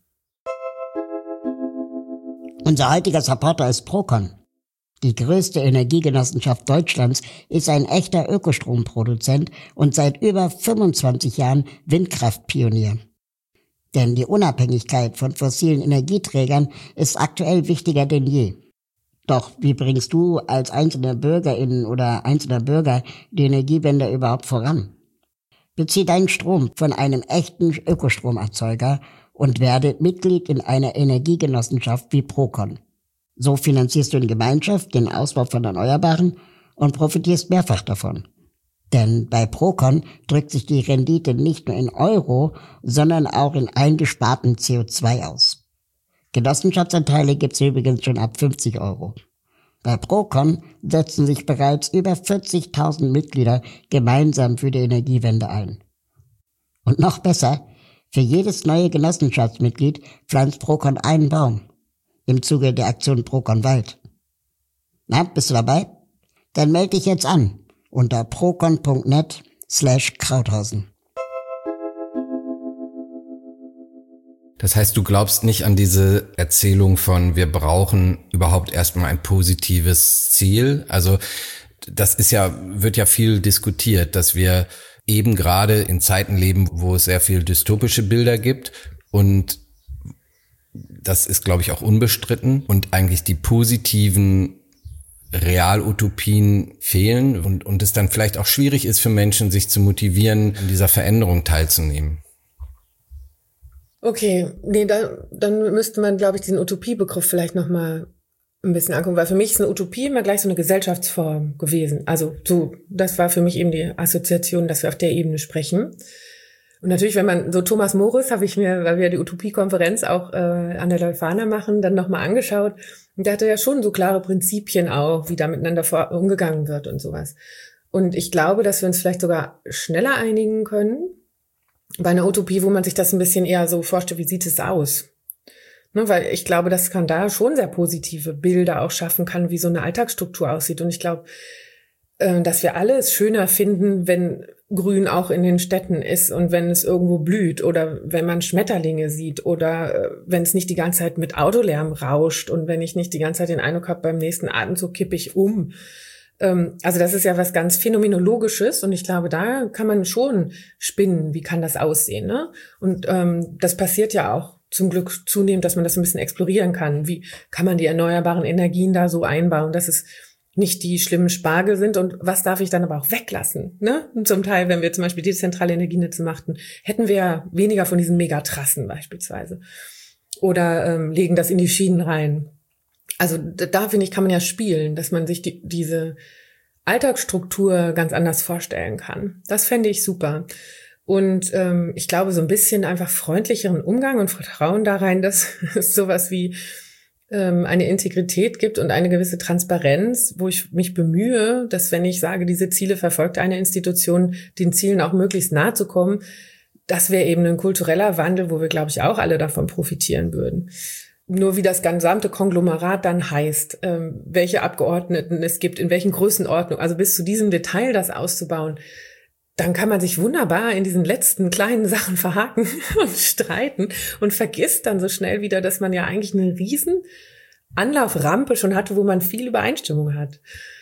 Unser heutiger Supporter ist Procon. Die größte Energiegenossenschaft Deutschlands ist ein echter Ökostromproduzent und seit über fünfundzwanzig Jahren Windkraftpionier. Denn die Unabhängigkeit von fossilen Energieträgern ist aktuell wichtiger denn je. Doch wie bringst du als einzelne Bürgerin oder einzelner Bürger die Energiewende überhaupt voran? Bezieh deinen Strom von einem echten Ökostromerzeuger und werde Mitglied in einer Energiegenossenschaft wie Procon. So finanzierst du in Gemeinschaft den Ausbau von Erneuerbaren und profitierst mehrfach davon. Denn bei Procon drückt sich die Rendite nicht nur in Euro, sondern auch in eingesparten C O zwei aus. Genossenschaftsanteile gibt's übrigens schon ab fünfzig Euro. Bei Procon setzen sich bereits über vierzigtausend Mitglieder gemeinsam für die Energiewende ein. Und noch besser, für jedes neue Genossenschaftsmitglied pflanzt Procon einen Baum im Zuge der Aktion Procon Wald. Na, bist du dabei? Dann melde dich jetzt an unter procon.net slash Krauthausen. Das heißt, du glaubst nicht an diese Erzählung von, wir brauchen überhaupt erstmal ein positives Ziel. Also das ist ja, wird ja viel diskutiert, dass wir eben gerade in Zeiten leben, wo es sehr viel dystopische Bilder gibt, und das ist, glaube ich, auch unbestritten, und eigentlich die positiven Realutopien fehlen und, und es dann vielleicht auch schwierig ist für Menschen, sich zu motivieren, an dieser Veränderung teilzunehmen. Okay, nee, da, dann müsste man, glaube ich, diesen Utopiebegriff vielleicht nochmal ein bisschen angucken, weil für mich ist eine Utopie immer gleich so eine Gesellschaftsform gewesen. Also so, das war für mich eben die Assoziation, dass wir auf der Ebene sprechen. Und natürlich, wenn man so Thomas Morris, habe ich mir, weil wir die Utopie-Konferenz auch äh, an der Leuphana machen, dann nochmal angeschaut. Und der hatte ja schon so klare Prinzipien auch, wie da miteinander vor, umgegangen wird und sowas. Und ich glaube, dass wir uns vielleicht sogar schneller einigen können bei einer Utopie, wo man sich das ein bisschen eher so vorstellt, wie sieht es aus? Ne, weil ich glaube, dass man da schon sehr positive Bilder auch schaffen kann, wie so eine Alltagsstruktur aussieht. Und ich glaube, äh, dass wir alle es schöner finden, wenn Grün auch in den Städten ist und wenn es irgendwo blüht oder wenn man Schmetterlinge sieht oder äh, wenn es nicht die ganze Zeit mit Autolärm rauscht und wenn ich nicht die ganze Zeit den Eindruck habe, beim nächsten Atemzug kippe ich um. Ähm, also das ist ja was ganz Phänomenologisches und ich glaube, da kann man schon spinnen, wie kann das aussehen, ne? Und ähm, das passiert ja auch zum Glück zunehmend, dass man das ein bisschen explorieren kann. Wie kann man die erneuerbaren Energien da so einbauen, dass es nicht die schlimmen Spargel sind und was darf ich dann aber auch weglassen, ne? Und zum Teil, wenn wir zum Beispiel dezentrale Energienetze machten, hätten wir ja weniger von diesen Megatrassen beispielsweise oder ähm, legen das in die Schienen rein. Also da, da finde ich, kann man ja spielen, dass man sich die, diese Alltagsstruktur ganz anders vorstellen kann. Das fände ich super. Und ähm, ich glaube, so ein bisschen einfach freundlicheren Umgang und Vertrauen da rein, dass es sowas wie eine Integrität gibt und eine gewisse Transparenz, wo ich mich bemühe, dass wenn ich sage, diese Ziele verfolgt eine Institution, den Zielen auch möglichst nahe zu kommen, das wäre eben ein kultureller Wandel, wo wir, glaube ich, auch alle davon profitieren würden. Nur wie das gesamte Konglomerat dann heißt, ähm, welche Abgeordneten es gibt, in welchen Größenordnungen, also bis zu diesem Detail das auszubauen, dann kann man sich wunderbar in diesen letzten kleinen Sachen verhaken und streiten und vergisst dann so schnell wieder, dass man ja eigentlich eine riesen Anlauframpe schon hatte, wo man viel Übereinstimmung hat.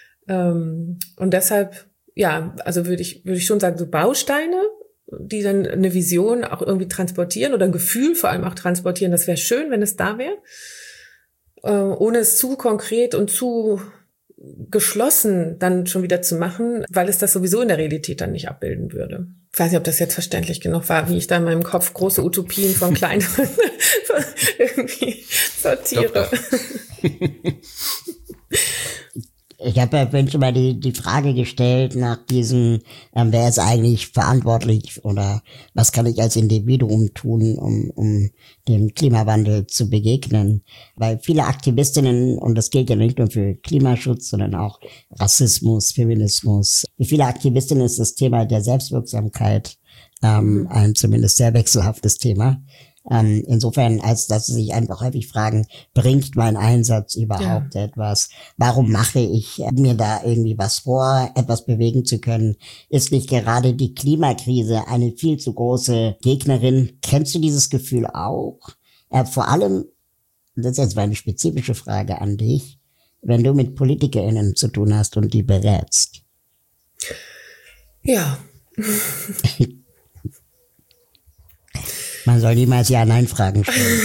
Und deshalb, ja, also würde ich, würde ich schon sagen, so Bausteine, die dann eine Vision auch irgendwie transportieren oder ein Gefühl vor allem auch transportieren, das wäre schön, wenn es da wäre, ohne es zu konkret und zu geschlossen dann schon wieder zu machen, weil es das sowieso in der Realität dann nicht abbilden würde. Ich weiß nicht, ob das jetzt verständlich genug war, wie ich da in meinem Kopf große Utopien von kleineren irgendwie sortiere. Doch, doch. Ich habe ja vorhin schon mal die, die Frage gestellt nach diesem, ähm, wer ist eigentlich verantwortlich oder was kann ich als Individuum tun, um, um dem Klimawandel zu begegnen. Weil viele Aktivistinnen, und das gilt ja nicht nur für Klimaschutz, sondern auch Rassismus, Feminismus, für viele Aktivistinnen ist das Thema der Selbstwirksamkeit ähm, ein zumindest sehr wechselhaftes Thema. Ähm, insofern, als dass sie sich einfach häufig fragen, bringt mein Einsatz überhaupt ja. etwas? Warum mache ich mir da irgendwie was vor, etwas bewegen zu können? Ist nicht gerade die Klimakrise eine viel zu große Gegnerin? Kennst du dieses Gefühl auch? Äh, vor allem, das ist jetzt mal eine spezifische Frage an dich, wenn du mit PolitikerInnen zu tun hast und die berätst. Ja. Man soll niemals Ja-Nein-Fragen stellen.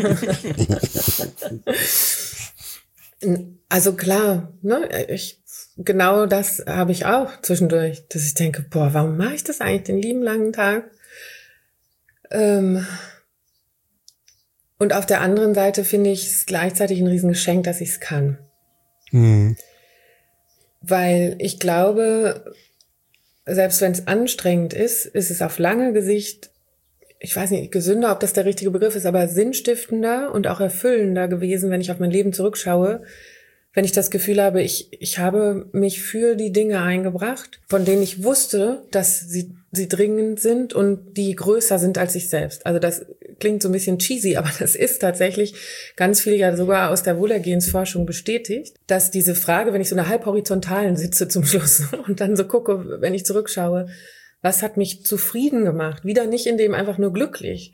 Also klar, ne, ich, genau das habe ich auch zwischendurch, dass ich denke, boah, warum mache ich das eigentlich den lieben langen Tag? Ähm, und auf der anderen Seite finde ich es gleichzeitig ein Riesengeschenk, dass ich es kann. Hm. Weil ich glaube, selbst wenn es anstrengend ist, ist es auf lange Gesicht, ich weiß nicht, gesünder, ob das der richtige Begriff ist, aber sinnstiftender und auch erfüllender gewesen, wenn ich auf mein Leben zurückschaue, wenn ich das Gefühl habe, ich ich habe mich für die Dinge eingebracht, von denen ich wusste, dass sie sie dringend sind und die größer sind als ich selbst. Also das klingt so ein bisschen cheesy, aber das ist tatsächlich ganz viel ja sogar aus der Wohlergehensforschung bestätigt, dass diese Frage, wenn ich so eine halb horizontalen sitze zum Schluss und dann so gucke, wenn ich zurückschaue, was hat mich zufrieden gemacht? Wieder nicht in dem einfach nur glücklich,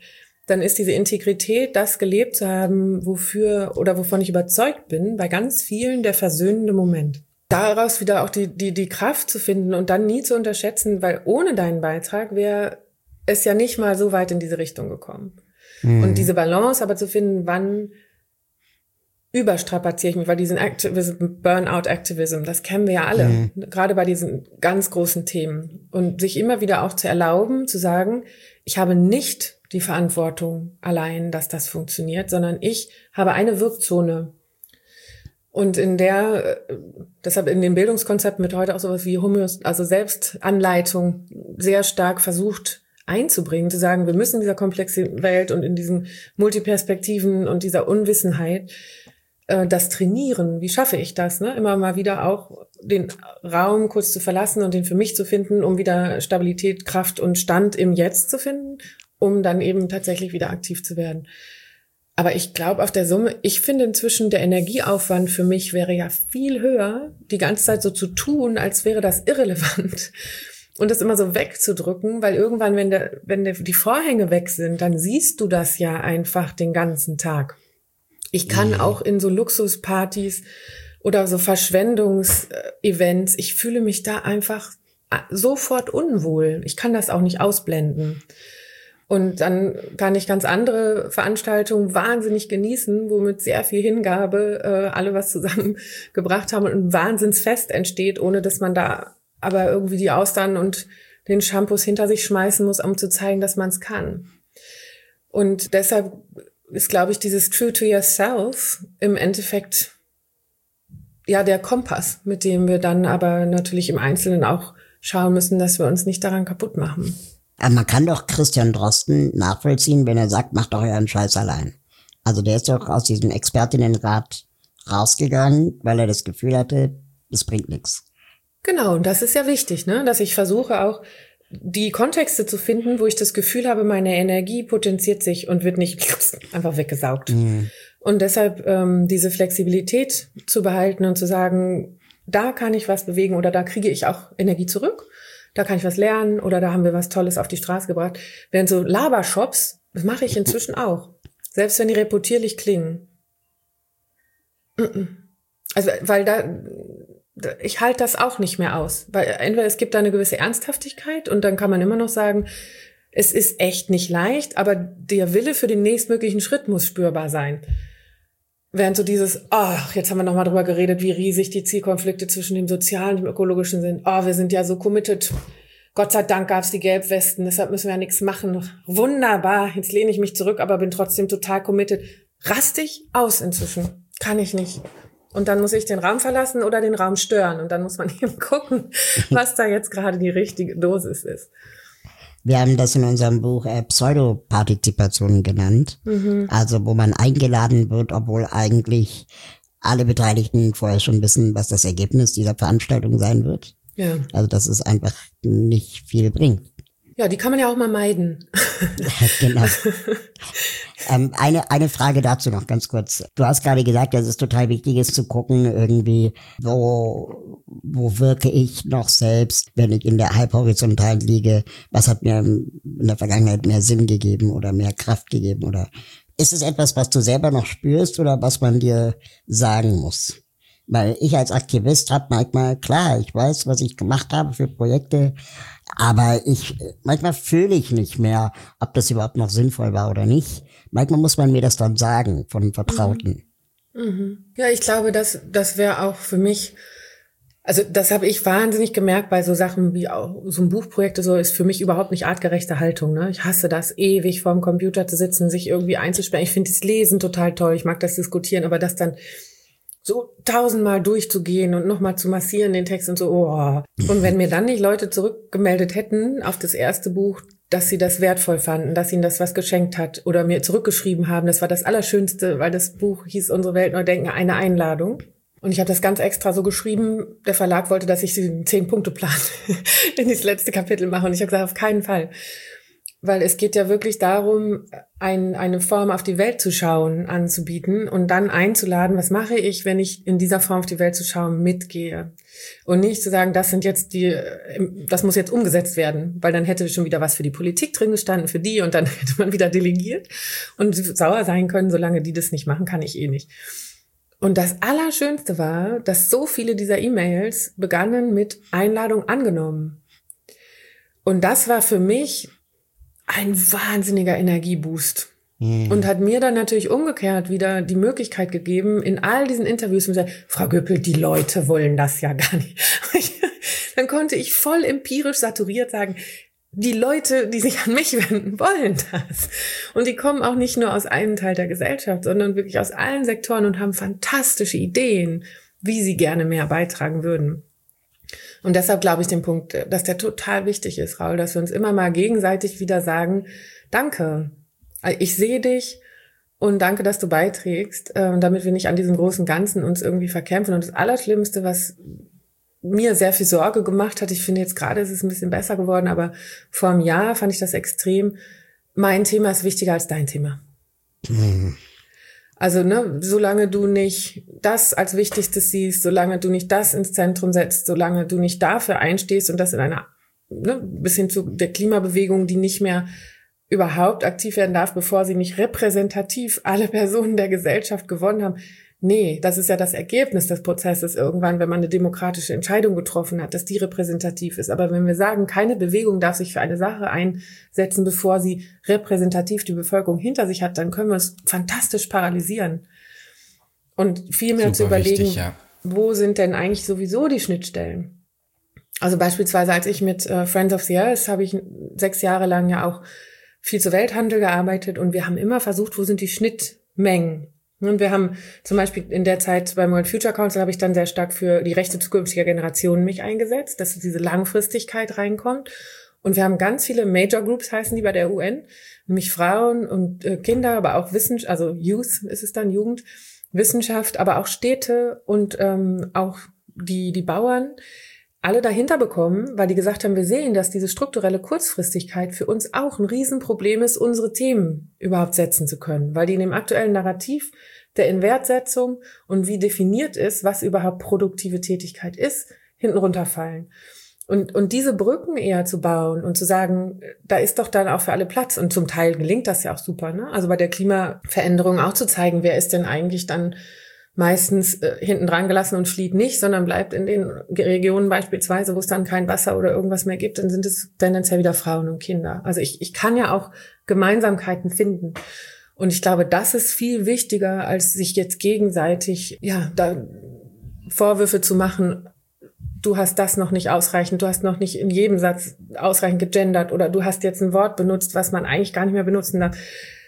dann ist diese Integrität, das gelebt zu haben, wofür oder wovon ich überzeugt bin, bei ganz vielen der versöhnende Moment. Daraus wieder auch die, die, die Kraft zu finden und dann nie zu unterschätzen, weil ohne deinen Beitrag wäre es ja nicht mal so weit in diese Richtung gekommen. Mhm. Und diese Balance aber zu finden, wann überstrapaziere ich mich, weil diesen Activism, Burnout-Activism, das kennen wir ja alle, mhm. gerade bei diesen ganz großen Themen. Und sich immer wieder auch zu erlauben, zu sagen, ich habe nicht die Verantwortung allein, dass das funktioniert, sondern ich habe eine Wirkzone. Und in der, deshalb in dem Bildungskonzept wird heute auch sowas wie Homöos, also Selbstanleitung sehr stark versucht einzubringen, zu sagen, wir müssen in dieser komplexen Welt und in diesen Multiperspektiven und dieser Unwissenheit äh, das trainieren. Wie schaffe ich das? Ne? Immer mal wieder auch den Raum kurz zu verlassen und den für mich zu finden, um wieder Stabilität, Kraft und Stand im Jetzt zu finden, um dann eben tatsächlich wieder aktiv zu werden. Aber ich glaube auf der Summe, ich finde inzwischen der Energieaufwand für mich wäre ja viel höher, die ganze Zeit so zu tun, als wäre das irrelevant. Und das immer so wegzudrücken, weil irgendwann, wenn der, wenn der, die Vorhänge weg sind, dann siehst du das ja einfach den ganzen Tag. Ich kann mhm. auch in so Luxuspartys oder so Verschwendungsevents, ich fühle mich da einfach sofort unwohl. Ich kann das auch nicht ausblenden. Und dann kann ich ganz andere Veranstaltungen wahnsinnig genießen, wo mit sehr viel Hingabe äh, alle was zusammengebracht haben und ein Wahnsinnsfest entsteht, ohne dass man da aber irgendwie die Austern und den Shampoos hinter sich schmeißen muss, um zu zeigen, dass man es kann. Und deshalb ist, glaube ich, dieses True to Yourself im Endeffekt ja der Kompass, mit dem wir dann aber natürlich im Einzelnen auch schauen müssen, dass wir uns nicht daran kaputt machen. Aber man kann doch Christian Drosten nachvollziehen, wenn er sagt, macht doch euren Scheiß allein. Also der ist doch aus diesem Expertinnenrat rausgegangen, weil er das Gefühl hatte, es bringt nichts. Genau, und das ist ja wichtig, ne, dass ich versuche auch die Kontexte zu finden, wo ich das Gefühl habe, meine Energie potenziert sich und wird nicht einfach weggesaugt. Mhm. Und deshalb ähm, diese Flexibilität zu behalten und zu sagen, da kann ich was bewegen oder da kriege ich auch Energie zurück, da kann ich was lernen oder da haben wir was Tolles auf die Straße gebracht. Während so Labershops, das mache ich inzwischen auch, selbst wenn die reputierlich klingen. Also, weil da... ich halte das auch nicht mehr aus, weil entweder es gibt da eine gewisse Ernsthaftigkeit und dann kann man immer noch sagen, es ist echt nicht leicht, aber der Wille für den nächstmöglichen Schritt muss spürbar sein. Während so dieses, ach, jetzt haben wir nochmal drüber geredet, wie riesig die Zielkonflikte zwischen dem Sozialen und dem Ökologischen sind. Oh, wir sind ja so committed. Gott sei Dank gab's die Gelbwesten, deshalb müssen wir ja nichts machen. Wunderbar, jetzt lehne ich mich zurück, aber bin trotzdem total committed. Rastig aus inzwischen. Kann ich nicht. Und dann muss ich den Raum verlassen oder den Raum stören. Und dann muss man eben gucken, was da jetzt gerade die richtige Dosis ist. Wir haben das in unserem Buch äh, Pseudopartizipation genannt. Mhm. Also wo man eingeladen wird, obwohl eigentlich alle Beteiligten vorher schon wissen, was das Ergebnis dieser Veranstaltung sein wird. Ja. Also dass es einfach nicht viel bringt. Ja, die kann man ja auch mal meiden. Genau. ähm, eine eine Frage dazu noch ganz kurz. Du hast gerade gesagt, dass es total wichtig ist zu gucken, irgendwie, wo wo wirke ich noch selbst, wenn ich in der Halbhorizontalen liege? Was hat mir in der Vergangenheit mehr Sinn gegeben oder mehr Kraft gegeben? Oder ist es etwas, was du selber noch spürst oder was man dir sagen muss? Weil ich als Aktivist habe manchmal, klar, ich weiß, was ich gemacht habe für Projekte, aber ich, manchmal fühle ich nicht mehr, ob das überhaupt noch sinnvoll war oder nicht. Manchmal muss man mir das dann sagen von Vertrauten. Mhm. Mhm. Ja, ich glaube, das, das wäre auch für mich, also das habe ich wahnsinnig gemerkt bei so Sachen wie auch so ein Buchprojekt, so ist für mich überhaupt nicht artgerechte Haltung. Ne? Ich hasse das, ewig vorm Computer zu sitzen, sich irgendwie einzusperren. Ich finde das Lesen total toll, ich mag das Diskutieren, aber das dann so tausendmal durchzugehen und nochmal zu massieren den Text und so, oh. Und wenn mir dann nicht Leute zurückgemeldet hätten auf das erste Buch, dass sie das wertvoll fanden, dass ihnen das was geschenkt hat oder mir zurückgeschrieben haben, das war das Allerschönste, weil das Buch hieß Unsere Welt neu denken, eine Einladung. Und ich habe das ganz extra so geschrieben, der Verlag wollte, dass ich den Zehn-Punkte-Plan in das letzte Kapitel mache und ich habe gesagt, auf keinen Fall. Weil es geht ja wirklich darum, ein, eine Form auf die Welt zu schauen anzubieten und dann einzuladen, was mache ich, wenn ich in dieser Form auf die Welt zu schauen mitgehe. Und nicht zu sagen, das sind jetzt die, das muss jetzt umgesetzt werden, weil dann hätte schon wieder was für die Politik drin gestanden, für die, und dann hätte man wieder delegiert und sauer sein können, solange die das nicht machen, kann ich eh nicht. Und das Allerschönste war, dass so viele dieser E-Mails begannen mit Einladung angenommen. Und das war für mich ein wahnsinniger Energieboost. Mhm. Und hat mir dann natürlich umgekehrt wieder die Möglichkeit gegeben, in all diesen Interviews zu sagen, Frau Göppel, die Leute wollen das ja gar nicht. Dann konnte ich voll empirisch saturiert sagen, die Leute, die sich an mich wenden, wollen das. Und die kommen auch nicht nur aus einem Teil der Gesellschaft, sondern wirklich aus allen Sektoren und haben fantastische Ideen, wie sie gerne mehr beitragen würden. Und deshalb glaube ich den Punkt, dass der total wichtig ist, Raul, dass wir uns immer mal gegenseitig wieder sagen, danke, ich sehe dich und danke, dass du beiträgst, damit wir nicht an diesem großen Ganzen uns irgendwie verkämpfen. Und das Allerschlimmste, was mir sehr viel Sorge gemacht hat, ich finde jetzt gerade ist es ein bisschen besser geworden, aber vor einem Jahr fand ich das extrem, mein Thema ist wichtiger als dein Thema. Mhm. Also, ne, solange du nicht das als Wichtigstes siehst, solange du nicht das ins Zentrum setzt, solange du nicht dafür einstehst und das in einer, ne, bis hin zu der Klimabewegung, die nicht mehr überhaupt aktiv werden darf, bevor sie nicht repräsentativ alle Personen der Gesellschaft gewonnen haben. Nee, das ist ja das Ergebnis des Prozesses irgendwann, wenn man eine demokratische Entscheidung getroffen hat, dass die repräsentativ ist. Aber wenn wir sagen, keine Bewegung darf sich für eine Sache einsetzen, bevor sie repräsentativ die Bevölkerung hinter sich hat, dann können wir uns fantastisch paralysieren. Und viel mehr zu überlegen, wichtig, ja. Wo sind denn eigentlich sowieso die Schnittstellen? Also beispielsweise, als ich mit äh, Friends of the Earth habe ich sechs Jahre lang ja auch viel zu Welthandel gearbeitet und wir haben immer versucht, wo sind die Schnittmengen? Und wir haben zum Beispiel in der Zeit beim World Future Council habe ich dann sehr stark für die Rechte zukünftiger Generationen mich eingesetzt, dass diese Langfristigkeit reinkommt. Und wir haben ganz viele Major Groups, heißen die bei der U N, nämlich Frauen und äh, Kinder, aber auch Wissenschaft, also Youth ist es dann, Jugend, Wissenschaft, aber auch Städte und ähm, auch die die Bauern, alle dahinter bekommen, weil die gesagt haben, wir sehen, dass diese strukturelle Kurzfristigkeit für uns auch ein Riesenproblem ist, unsere Themen überhaupt setzen zu können, weil die in dem aktuellen Narrativ der Inwertsetzung und wie definiert ist, was überhaupt produktive Tätigkeit ist, hinten runterfallen. Und, und diese Brücken eher zu bauen und zu sagen, da ist doch dann auch für alle Platz. Und zum Teil gelingt das ja auch super, ne? Also bei der Klimaveränderung auch zu zeigen, wer ist denn eigentlich dann meistens äh, hinten dran gelassen und flieht nicht, sondern bleibt in den Regionen beispielsweise, wo es dann kein Wasser oder irgendwas mehr gibt, dann sind es tendenziell wieder Frauen und Kinder. Also ich, ich kann ja auch Gemeinsamkeiten finden. Und ich glaube, das ist viel wichtiger, als sich jetzt gegenseitig, ja, da Vorwürfe zu machen, du hast das noch nicht ausreichend, du hast noch nicht in jedem Satz ausreichend gegendert oder du hast jetzt ein Wort benutzt, was man eigentlich gar nicht mehr benutzen darf.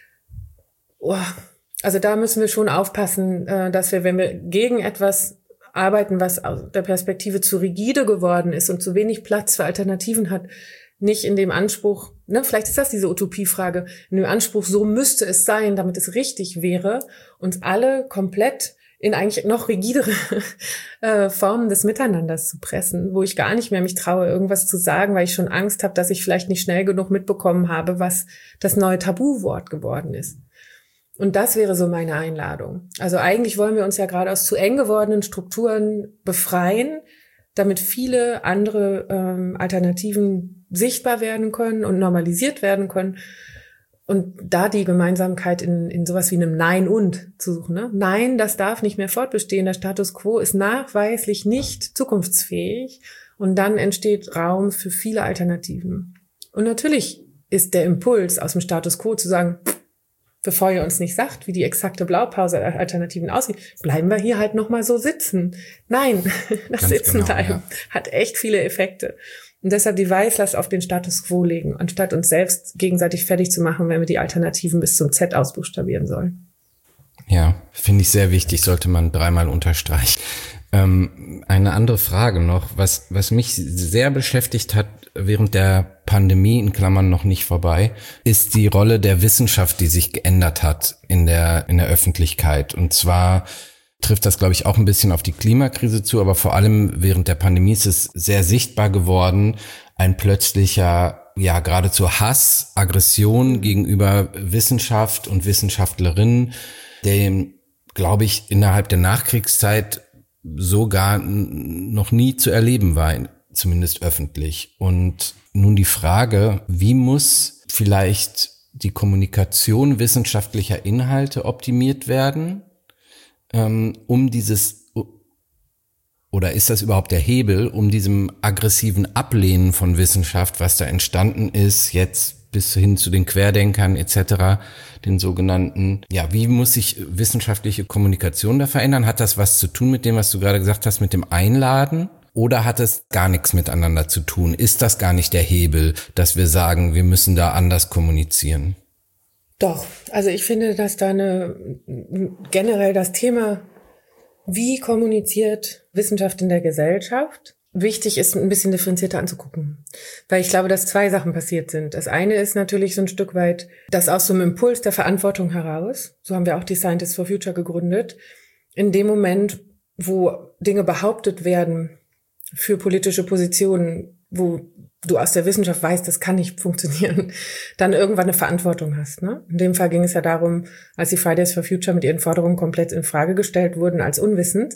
Oh. Also da müssen wir schon aufpassen, dass wir, wenn wir gegen etwas arbeiten, was aus der Perspektive zu rigide geworden ist und zu wenig Platz für Alternativen hat, nicht in dem Anspruch, ne, vielleicht ist das diese Utopiefrage, in dem Anspruch, so müsste es sein, damit es richtig wäre, uns alle komplett in eigentlich noch rigidere äh, Formen des Miteinanders zu pressen, wo ich gar nicht mehr mich traue, irgendwas zu sagen, weil ich schon Angst habe, dass ich vielleicht nicht schnell genug mitbekommen habe, was das neue Tabuwort geworden ist. Und das wäre so meine Einladung. Also eigentlich wollen wir uns ja gerade aus zu eng gewordenen Strukturen befreien, damit viele andere ähm, Alternativen sichtbar werden können und normalisiert werden können. Und da die Gemeinsamkeit in, in sowas wie einem Nein und zu suchen. Ne? Nein, das darf nicht mehr fortbestehen. Der Status quo ist nachweislich nicht zukunftsfähig. Und dann entsteht Raum für viele Alternativen. Und natürlich ist der Impuls aus dem Status quo zu sagen, bevor ihr uns nicht sagt, wie die exakte Blaupause Alternativen aussieht, bleiben wir hier halt nochmal so sitzen. Nein, das Ganz Sitzen genau, bleiben ja. hat echt viele Effekte. Und deshalb die Weißlast auf den Status quo legen, anstatt uns selbst gegenseitig fertig zu machen, wenn wir die Alternativen bis zum Z ausbuchstabieren sollen. Ja, finde ich sehr wichtig, sollte man dreimal unterstreichen. Ähm, eine andere Frage noch, was, was mich sehr beschäftigt hat während der Pandemie, in Klammern noch nicht vorbei, ist die Rolle der Wissenschaft, die sich geändert hat in der, in der Öffentlichkeit. Und zwar trifft das, glaube ich, auch ein bisschen auf die Klimakrise zu, aber vor allem während der Pandemie ist es sehr sichtbar geworden, ein plötzlicher ja geradezu Hass, Aggression gegenüber Wissenschaft und Wissenschaftlerinnen, der, glaube ich, innerhalb der Nachkriegszeit so gar noch nie zu erleben war, zumindest öffentlich. Und nun die Frage, wie muss vielleicht die Kommunikation wissenschaftlicher Inhalte optimiert werden, ähm, um dieses, oder ist das überhaupt der Hebel, um diesem aggressiven Ablehnen von Wissenschaft, was da entstanden ist, jetzt bis hin zu den Querdenkern et cetera, den sogenannten, ja, wie muss sich wissenschaftliche Kommunikation da verändern? Hat das was zu tun mit dem, was du gerade gesagt hast, mit dem Einladen? Oder hat es gar nichts miteinander zu tun? Ist das gar nicht der Hebel, dass wir sagen, wir müssen da anders kommunizieren? Doch, also ich finde, dass da eine, generell das Thema, wie kommuniziert Wissenschaft in der Gesellschaft, wichtig ist, ein bisschen differenzierter anzugucken. Weil ich glaube, dass zwei Sachen passiert sind. Das eine ist natürlich so ein Stück weit, das aus so einem Impuls der Verantwortung heraus, so haben wir auch die Scientists for Future gegründet, in dem Moment, wo Dinge behauptet werden für politische Positionen, wo du aus der Wissenschaft weißt, das kann nicht funktionieren, dann irgendwann eine Verantwortung hast. Ne? In dem Fall ging es ja darum, als die Fridays for Future mit ihren Forderungen komplett in Frage gestellt wurden als unwissend.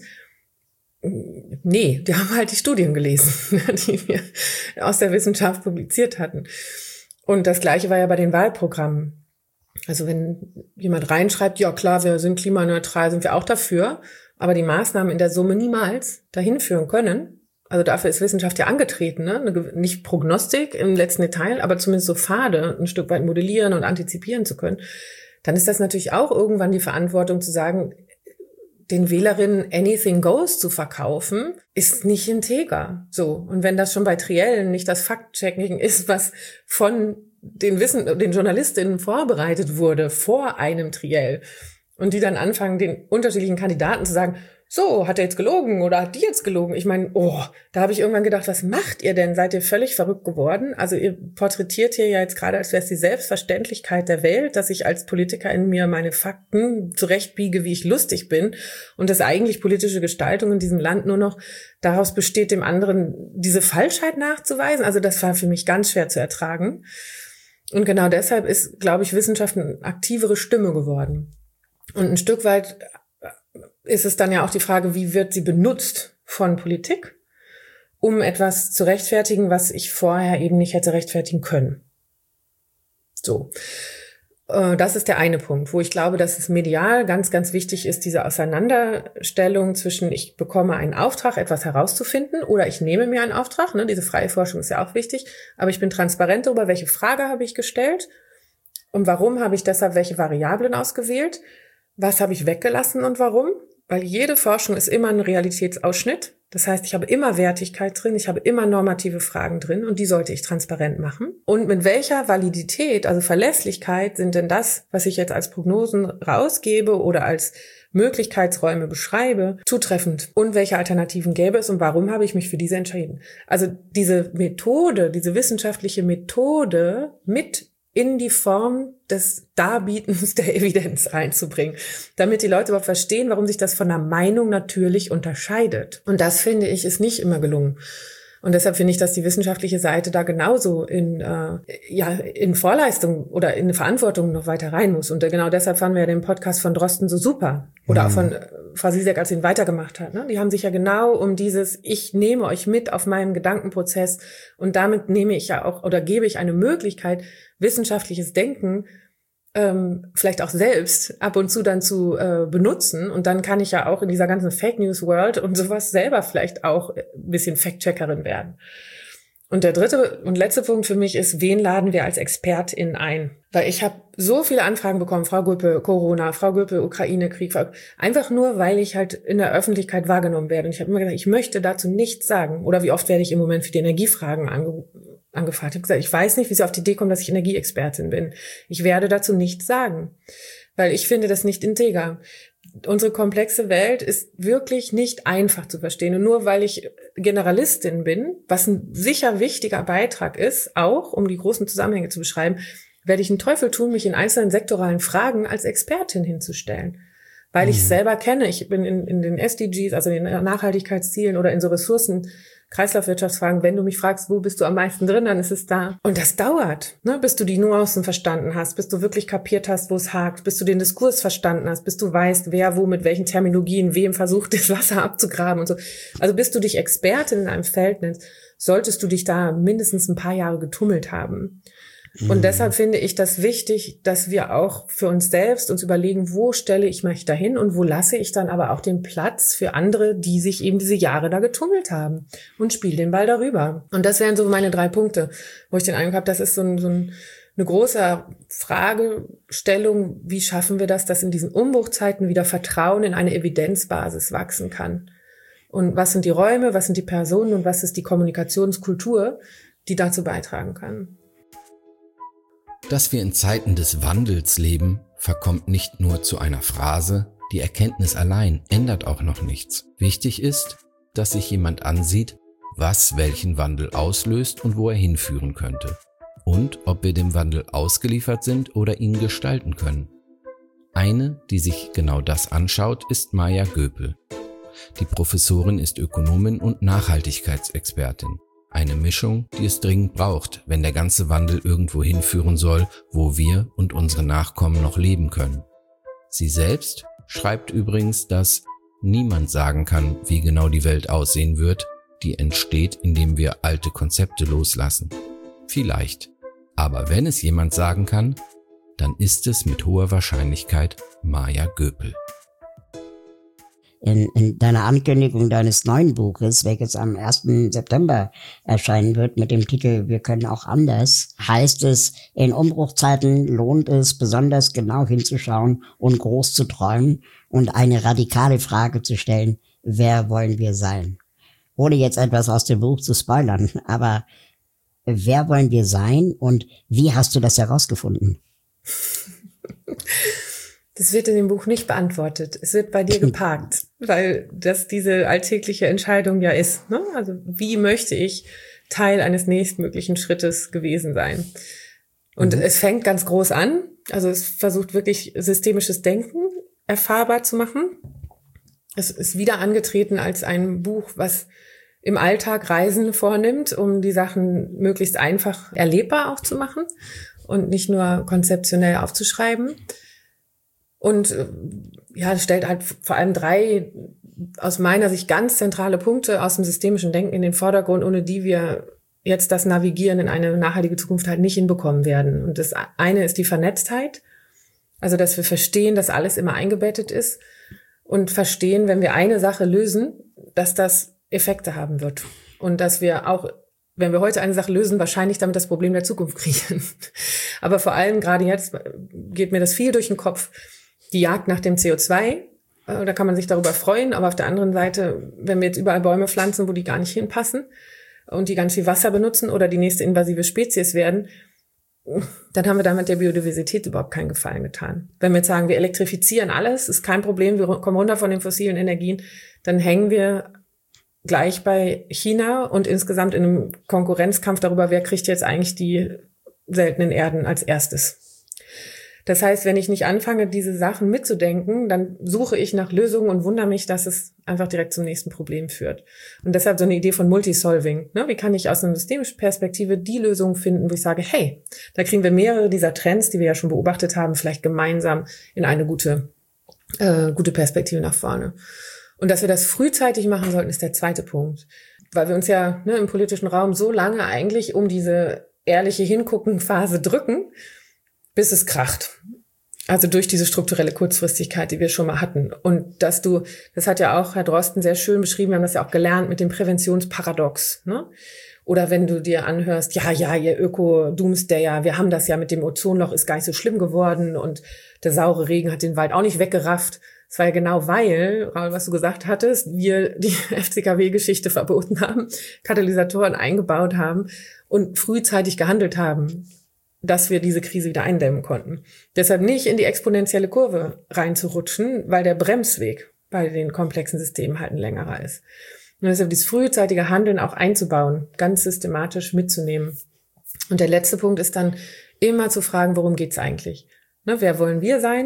Nee, die haben halt die Studien gelesen, die wir aus der Wissenschaft publiziert hatten. Und das Gleiche war ja bei den Wahlprogrammen. Also wenn jemand reinschreibt, ja klar, wir sind klimaneutral, sind wir auch dafür, aber die Maßnahmen in der Summe niemals dahin führen können. Also dafür ist Wissenschaft ja angetreten, ne? Nicht Prognostik im letzten Detail, aber zumindest so Pfade ein Stück weit modellieren und antizipieren zu können. Dann ist das natürlich auch irgendwann die Verantwortung zu sagen, den Wählerinnen anything goes zu verkaufen, ist nicht integer. So. Und wenn das schon bei Triellen nicht das Fact-Checking ist, was von den Wissen, den Journalistinnen vorbereitet wurde vor einem Triell, und die dann anfangen, den unterschiedlichen Kandidaten zu sagen, so, hat er jetzt gelogen oder hat die jetzt gelogen? Ich meine, oh, da habe ich irgendwann gedacht, was macht ihr denn? Seid ihr völlig verrückt geworden? Also ihr porträtiert hier ja jetzt gerade, als wäre es die Selbstverständlichkeit der Welt, dass ich als Politiker in mir meine Fakten zurechtbiege, wie ich lustig bin, und dass eigentlich politische Gestaltung in diesem Land nur noch daraus besteht, dem anderen diese Falschheit nachzuweisen. Also das war für mich ganz schwer zu ertragen. Und genau deshalb ist, glaube ich, Wissenschaft eine aktivere Stimme geworden. Und ein Stück weit ist es dann ja auch die Frage, wie wird sie benutzt von Politik, um etwas zu rechtfertigen, was ich vorher eben nicht hätte rechtfertigen können. So, das ist der eine Punkt, wo ich glaube, dass es medial ganz, ganz wichtig ist, diese Auseinanderstellung zwischen ich bekomme einen Auftrag, etwas herauszufinden, oder ich nehme mir einen Auftrag, ne, diese freie Forschung ist ja auch wichtig, aber ich bin transparent darüber, welche Frage habe ich gestellt und warum habe ich deshalb welche Variablen ausgewählt, was habe ich weggelassen und warum. Weil jede Forschung ist immer ein Realitätsausschnitt. Das heißt, ich habe immer Wertigkeit drin, ich habe immer normative Fragen drin und die sollte ich transparent machen. Und mit welcher Validität, also Verlässlichkeit, sind denn das, was ich jetzt als Prognosen rausgebe oder als Möglichkeitsräume beschreibe, zutreffend? Und welche Alternativen gäbe es und warum habe ich mich für diese entschieden? Also diese Methode, diese wissenschaftliche Methode mit in die Form des Darbietens der Evidenz reinzubringen, damit die Leute überhaupt verstehen, warum sich das von der Meinung natürlich unterscheidet. Und das, finde ich, ist nicht immer gelungen. Und deshalb finde ich, dass die wissenschaftliche Seite da genauso in äh, ja in Vorleistung oder in Verantwortung noch weiter rein muss. Und genau deshalb fanden wir ja den Podcast von Drosten so super. Oder mhm. auch von äh, Frau Zizek, als sie ihn weitergemacht hat. Ne? Die haben sich ja genau um dieses, ich nehme euch mit auf meinem Gedankenprozess und damit nehme ich ja auch oder gebe ich eine Möglichkeit, wissenschaftliches Denken ähm, vielleicht auch selbst ab und zu dann zu äh, benutzen. Und dann kann ich ja auch in dieser ganzen Fake News World und sowas selber vielleicht auch ein bisschen Fact-Checkerin werden. Und der dritte und letzte Punkt für mich ist, wen laden wir als ExpertInnen ein? Weil ich habe so viele Anfragen bekommen, Frau Göppe, Corona, Frau Göppe, Ukraine-Krieg, einfach nur, weil ich halt in der Öffentlichkeit wahrgenommen werde. Und ich habe immer gesagt, ich möchte dazu nichts sagen. Oder wie oft werde ich im Moment für die Energiefragen ange- angefragt. Ich habe gesagt, ich weiß nicht, wie sie auf die Idee kommen, dass ich Energieexpertin bin. Ich werde dazu nichts sagen, weil ich finde das nicht integer. Unsere komplexe Welt ist wirklich nicht einfach zu verstehen. Und nur weil ich Generalistin bin, was ein sicher wichtiger Beitrag ist, auch um die großen Zusammenhänge zu beschreiben, werde ich einen Teufel tun, mich in einzelnen sektoralen Fragen als Expertin hinzustellen. Weil ich es selber kenne. Ich bin in, in den S D Gs, also in den Nachhaltigkeitszielen oder in so Ressourcen Kreislaufwirtschaftsfragen, wenn du mich fragst, wo bist du am meisten drin, dann ist es da. Und das dauert, ne? Bis du die Nuancen verstanden hast, bis du wirklich kapiert hast, wo es hakt, bis du den Diskurs verstanden hast, bis du weißt, wer wo mit welchen Terminologien wem versucht, das Wasser abzugraben und so. Also bis du dich Expertin in einem Feld nennst, solltest du dich da mindestens ein paar Jahre getummelt haben. Und mhm. deshalb finde ich das wichtig, dass wir auch für uns selbst uns überlegen, wo stelle ich mich dahin und wo lasse ich dann aber auch den Platz für andere, die sich eben diese Jahre da getummelt haben, und spiele den Ball darüber. Und das wären so meine drei Punkte, wo ich den Eindruck habe, das ist so, ein, so ein, eine große Fragestellung, wie schaffen wir das, dass in diesen Umbruchzeiten wieder Vertrauen in eine Evidenzbasis wachsen kann. Und was sind die Räume, was sind die Personen und was ist die Kommunikationskultur, die dazu beitragen kann. Dass wir in Zeiten des Wandels leben, verkommt nicht nur zu einer Phrase. Die Erkenntnis allein ändert auch noch nichts. Wichtig ist, dass sich jemand ansieht, was welchen Wandel auslöst und wo er hinführen könnte. Und ob wir dem Wandel ausgeliefert sind oder ihn gestalten können. Eine, die sich genau das anschaut, ist Maja Göpel. Die Professorin ist Ökonomin und Nachhaltigkeitsexpertin. Eine Mischung, die es dringend braucht, wenn der ganze Wandel irgendwo hinführen soll, wo wir und unsere Nachkommen noch leben können. Sie selbst schreibt übrigens, dass niemand sagen kann, wie genau die Welt aussehen wird, die entsteht, indem wir alte Konzepte loslassen. Vielleicht. Aber wenn es jemand sagen kann, dann ist es mit hoher Wahrscheinlichkeit Maja Göpel. In, in deiner Ankündigung deines neuen Buches, welches am ersten September erscheinen wird mit dem Titel Wir können auch anders, heißt es, in Umbruchzeiten lohnt es besonders genau hinzuschauen und groß zu träumen und eine radikale Frage zu stellen: Wer wollen wir sein? Ohne jetzt etwas aus dem Buch zu spoilern, aber wer wollen wir sein und wie hast du das herausgefunden? Das wird in dem Buch nicht beantwortet. Es wird bei dir geparkt, weil das diese alltägliche Entscheidung ja ist, ne? Also wie möchte ich Teil eines nächstmöglichen Schrittes gewesen sein? Und mhm. es fängt ganz groß an. Also es versucht wirklich systemisches Denken erfahrbar zu machen. Es ist wieder angetreten als ein Buch, was im Alltag Reisen vornimmt, um die Sachen möglichst einfach erlebbar auch zu machen und nicht nur konzeptionell aufzuschreiben. Und ja, stellt halt vor allem drei aus meiner Sicht ganz zentrale Punkte aus dem systemischen Denken in den Vordergrund, ohne die wir jetzt das Navigieren in eine nachhaltige Zukunft halt nicht hinbekommen werden. Und das eine ist die Vernetztheit, also dass wir verstehen, dass alles immer eingebettet ist und verstehen, wenn wir eine Sache lösen, dass das Effekte haben wird und dass wir auch, wenn wir heute eine Sache lösen, wahrscheinlich damit das Problem der Zukunft kriegen. Aber vor allem gerade jetzt geht mir das viel durch den Kopf, die Jagd nach dem C O zwei, äh, da kann man sich darüber freuen, aber auf der anderen Seite, wenn wir jetzt überall Bäume pflanzen, wo die gar nicht hinpassen und die ganz viel Wasser benutzen oder die nächste invasive Spezies werden, dann haben wir damit der Biodiversität überhaupt keinen Gefallen getan. Wenn wir jetzt sagen, wir elektrifizieren alles, ist kein Problem, wir kommen runter von den fossilen Energien, dann hängen wir gleich bei China und insgesamt in einem Konkurrenzkampf darüber, wer kriegt jetzt eigentlich die seltenen Erden als erstes. Das heißt, wenn ich nicht anfange, diese Sachen mitzudenken, dann suche ich nach Lösungen und wundere mich, dass es einfach direkt zum nächsten Problem führt. Und deshalb so eine Idee von Multisolving. Ne? Wie kann ich aus einer systemischen Perspektive die Lösung finden, wo ich sage, hey, da kriegen wir mehrere dieser Trends, die wir ja schon beobachtet haben, vielleicht gemeinsam in eine gute, äh, gute Perspektive nach vorne. Und dass wir das frühzeitig machen sollten, ist der zweite Punkt. Weil wir uns ja ne, im politischen Raum so lange eigentlich um diese ehrliche Hingucken-Phase drücken, bis es kracht. Also durch diese strukturelle Kurzfristigkeit, die wir schon mal hatten. Und dass du, das hat ja auch Herr Drosten sehr schön beschrieben, wir haben das ja auch gelernt mit dem Präventionsparadox, ne? Oder wenn du dir anhörst, ja, ja, ihr Öko-Doomsdayer, wir haben das ja mit dem Ozonloch, ist gar nicht so schlimm geworden und der saure Regen hat den Wald auch nicht weggerafft. Das war ja genau weil, Raul, was du gesagt hattest, wir die F C K W-Geschichte verboten haben, Katalysatoren eingebaut haben und frühzeitig gehandelt haben, dass wir diese Krise wieder eindämmen konnten. Deshalb nicht in die exponentielle Kurve reinzurutschen, weil der Bremsweg bei den komplexen Systemen halt ein längerer ist. Und deshalb dieses frühzeitige Handeln auch einzubauen, ganz systematisch mitzunehmen. Und der letzte Punkt ist dann immer zu fragen, worum geht's eigentlich? Ne, wer wollen wir sein?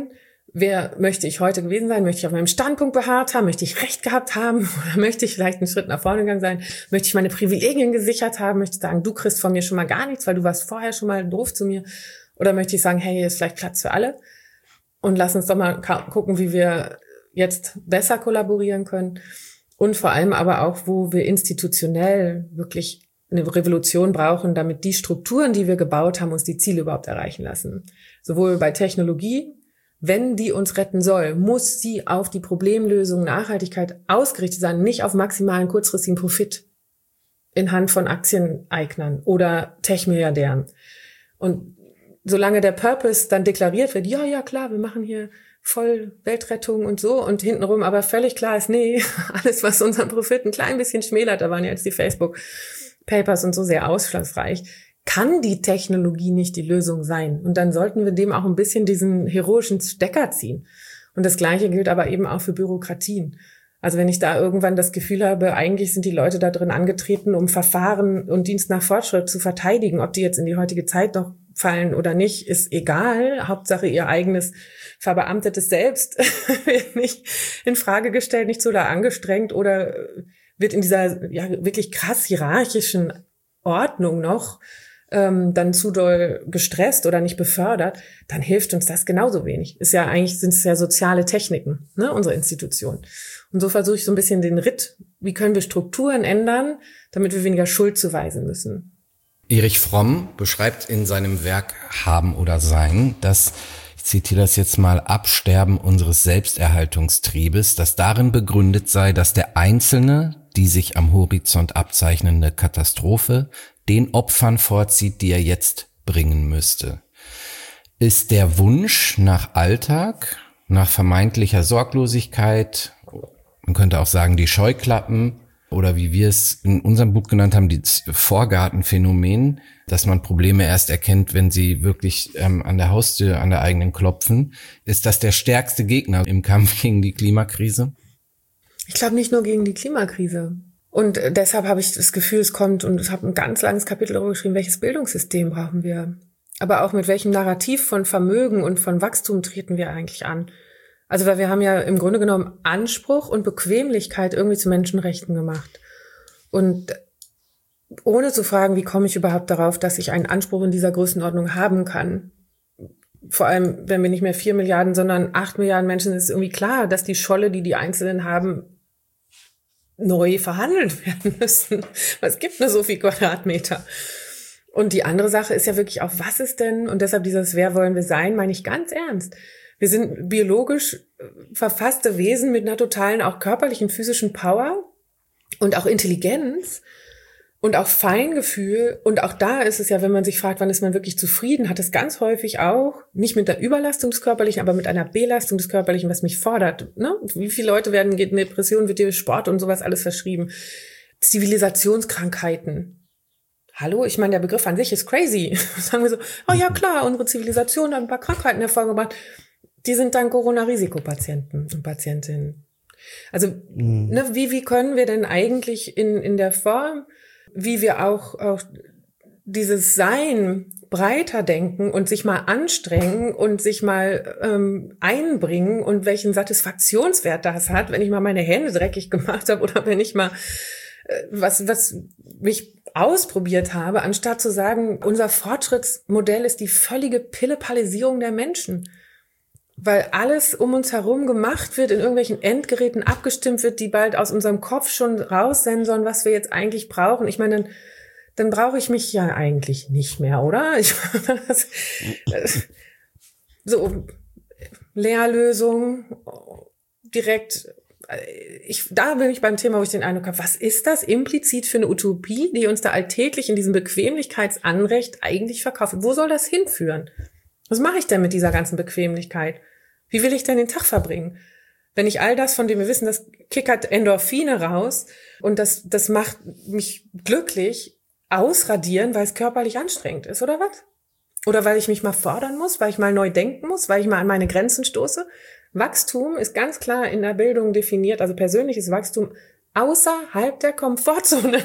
wer möchte ich heute gewesen sein? Möchte ich auf meinem Standpunkt beharrt haben? Möchte ich Recht gehabt haben? Oder möchte ich vielleicht einen Schritt nach vorne gegangen sein? Möchte ich meine Privilegien gesichert haben? Möchte ich sagen, du kriegst von mir schon mal gar nichts, weil du warst vorher schon mal doof zu mir? Oder möchte ich sagen, hey, hier ist vielleicht Platz für alle? Und lass uns doch mal gucken, wie wir jetzt besser kollaborieren können. Und vor allem aber auch, wo wir institutionell wirklich eine Revolution brauchen, damit die Strukturen, die wir gebaut haben, uns die Ziele überhaupt erreichen lassen. Sowohl bei Technologie, wenn die uns retten soll, muss sie auf die Problemlösung Nachhaltigkeit ausgerichtet sein, nicht auf maximalen kurzfristigen Profit in Hand von Aktieneignern oder Tech-Milliardären. Und solange der Purpose dann deklariert wird, ja, ja, klar, wir machen hier voll Weltrettung und so, und hintenrum aber völlig klar ist, nee, alles, was unseren Profit ein klein bisschen schmälert, da waren ja jetzt die Facebook-Papers und so sehr ausschlussreich, kann die Technologie nicht die Lösung sein. Und dann sollten wir dem auch ein bisschen diesen heroischen Stecker ziehen. Und das Gleiche gilt aber eben auch für Bürokratien. Also wenn ich da irgendwann das Gefühl habe, eigentlich sind die Leute da drin angetreten, um Verfahren und Dienst nach Fortschritt zu verteidigen, ob die jetzt in die heutige Zeit noch fallen oder nicht, ist egal. Hauptsache ihr eigenes verbeamtetes Selbst wird nicht in Frage gestellt, nicht so da angestrengt oder wird in dieser ja wirklich krass hierarchischen Ordnung noch ähm, dann zu doll gestresst oder nicht befördert, dann hilft uns das genauso wenig. Ist ja eigentlich, sind es ja soziale Techniken, ne, unsere Institution. Und so versuche ich so ein bisschen den Ritt, wie können wir Strukturen ändern, damit wir weniger Schuld zuweisen müssen. Erich Fromm beschreibt in seinem Werk Haben oder Sein, dass, ich zitiere das jetzt mal, Absterben unseres Selbsterhaltungstriebes, das darin begründet sei, dass der Einzelne die sich am Horizont abzeichnende Katastrophe den Opfern vorzieht, die er jetzt bringen müsste. Ist der Wunsch nach Alltag, nach vermeintlicher Sorglosigkeit, man könnte auch sagen die Scheuklappen, oder wie wir es in unserem Buch genannt haben, das Vorgartenphänomen, dass man Probleme erst erkennt, wenn sie wirklich ähm, an der Haustür, an der eigenen klopfen. Ist das der stärkste Gegner im Kampf gegen die Klimakrise? Ich glaube nicht nur gegen die Klimakrise. Und deshalb habe ich das Gefühl, es kommt, und ich habe ein ganz langes Kapitel darüber geschrieben, welches Bildungssystem brauchen wir. Aber auch mit welchem Narrativ von Vermögen und von Wachstum treten wir eigentlich an. Also weil wir haben ja im Grunde genommen Anspruch und Bequemlichkeit irgendwie zu Menschenrechten gemacht. Und ohne zu fragen, wie komme ich überhaupt darauf, dass ich einen Anspruch in dieser Größenordnung haben kann. Vor allem, wenn wir nicht mehr vier Milliarden, sondern acht Milliarden Menschen sind, ist irgendwie klar, dass die Scholle, die die Einzelnen haben, neu verhandelt werden müssen. Es gibt nur so viel Quadratmeter. Und die andere Sache ist ja wirklich auch, was ist denn, und deshalb dieses Wer wollen wir sein, meine ich ganz ernst. Wir sind biologisch verfasste Wesen mit einer totalen, auch körperlichen, physischen Power und auch Intelligenz und auch Feingefühl. Und auch da ist es ja, wenn man sich fragt, wann ist man wirklich zufrieden, hat es ganz häufig auch, nicht mit der Überlastung des Körperlichen, aber mit einer Belastung des Körperlichen, was mich fordert. Ne? Wie viele Leute werden in Depressionen, wird dir Sport und sowas alles verschrieben. Zivilisationskrankheiten. Hallo, ich meine, der Begriff an sich ist crazy. Sagen wir so, oh ja klar, unsere Zivilisation hat ein paar Krankheiten hervorgebracht. Die sind dann Corona-Risikopatienten und Patientinnen. Also, mhm. ne, wie, wie können wir denn eigentlich in, in der Form, wie wir auch, auch dieses Sein breiter denken und sich mal anstrengen und sich mal ähm, einbringen und welchen Satisfaktionswert das hat, wenn ich mal meine Hände dreckig gemacht habe oder wenn ich mal äh, was, was mich ausprobiert habe, anstatt zu sagen, unser Fortschrittsmodell ist die völlige Pille-Pallisierung der Menschen. Weil alles um uns herum gemacht wird, in irgendwelchen Endgeräten abgestimmt wird, die bald aus unserem Kopf schon raussensoren, was wir jetzt eigentlich brauchen. Ich meine, dann, dann brauche ich mich ja eigentlich nicht mehr, oder? Ich, das, so, Lehrlösung, direkt, ich, da bin ich beim Thema, wo ich den Eindruck habe, was ist das implizit für eine Utopie, die uns da alltäglich in diesem Bequemlichkeitsanrecht eigentlich verkauft? Wo soll das hinführen? Was mache ich denn mit dieser ganzen Bequemlichkeit? Wie will ich denn den Tag verbringen? Wenn ich all das, von dem wir wissen, das kickert Endorphine raus und das, das macht mich glücklich, ausradieren, weil es körperlich anstrengend ist, oder was? Oder weil ich mich mal fordern muss, weil ich mal neu denken muss, weil ich mal an meine Grenzen stoße? Wachstum ist ganz klar in der Bildung definiert, also persönliches Wachstum außerhalb der Komfortzone.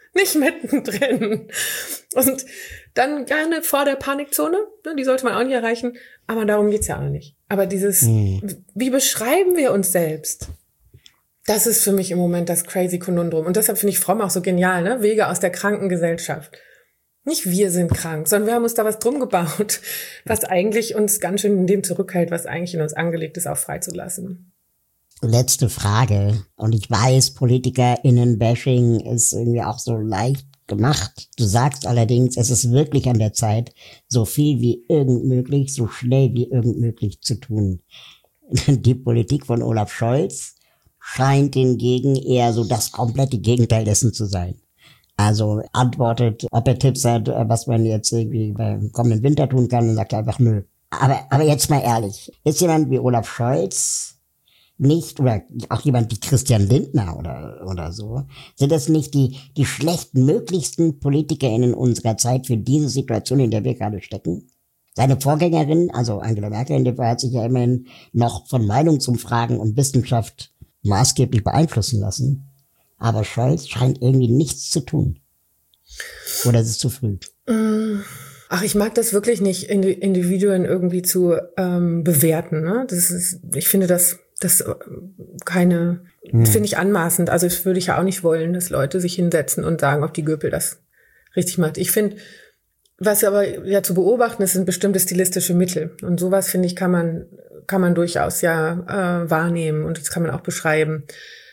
nicht mittendrin. Und dann gerne vor der Panikzone, die sollte man auch nicht erreichen, aber darum geht's ja auch nicht. Aber dieses, hm. wie beschreiben wir uns selbst? Das ist für mich im Moment das crazy Konundrum. Und deshalb finde ich Fromm auch so genial, ne? Wege aus der Krankengesellschaft. Nicht wir sind krank, sondern wir haben uns da was drum gebaut, was eigentlich uns ganz schön in dem zurückhält, was eigentlich in uns angelegt ist, auch freizulassen. Letzte Frage. Und ich weiß, PolitikerInnen-Bashing ist irgendwie auch so leicht gemacht. Du sagst allerdings, es ist wirklich an der Zeit, so viel wie irgend möglich, so schnell wie irgend möglich zu tun. Die Politik von Olaf Scholz scheint hingegen eher so das komplette Gegenteil dessen zu sein. Also antwortet, ob er Tipps hat, was man jetzt irgendwie beim kommenden Winter tun kann, und sagt einfach nö. Aber, aber jetzt mal ehrlich, ist jemand wie Olaf Scholz nicht, oder auch jemand wie Christian Lindner oder, oder so, sind das nicht die, die schlechtmöglichsten PolitikerInnen unserer Zeit für diese Situation, in der wir gerade stecken? Seine Vorgängerin, also Angela Merkel, in dem Fall hat sich ja immerhin noch von Meinungsumfragen und Wissenschaft maßgeblich beeinflussen lassen. Aber Scholz scheint irgendwie nichts zu tun. Oder ist es zu früh? Ach, ich mag das wirklich nicht, Individuen irgendwie zu ähm, bewerten. Ne? Das ist, ich finde das, das keine, hm. finde ich anmaßend. Also das würde ich ja auch nicht wollen, dass Leute sich hinsetzen und sagen, ob die Göpel das richtig macht. Ich finde, was aber ja zu beobachten ist, sind bestimmte stilistische Mittel. Und sowas, finde ich, kann man kann man durchaus ja äh, wahrnehmen und das kann man auch beschreiben.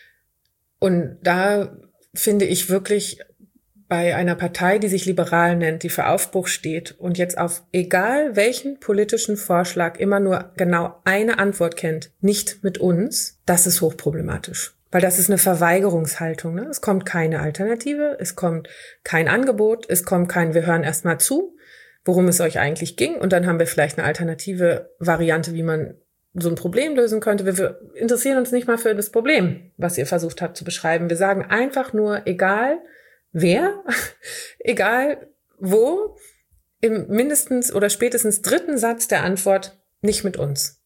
Und da finde ich wirklich bei einer Partei, die sich liberal nennt, die für Aufbruch steht und jetzt auf egal welchen politischen Vorschlag immer nur genau eine Antwort kennt, nicht mit uns, das ist hochproblematisch. Weil das ist eine Verweigerungshaltung. Ne? Es kommt keine Alternative, es kommt kein Angebot, es kommt kein, wir hören erst mal zu, worum es euch eigentlich ging und dann haben wir vielleicht eine alternative Variante, wie man so ein Problem lösen könnte. Wir interessieren uns nicht mal für das Problem, was ihr versucht habt zu beschreiben. Wir sagen einfach nur, egal wer, egal wo, im mindestens oder spätestens dritten Satz der Antwort, nicht mit uns.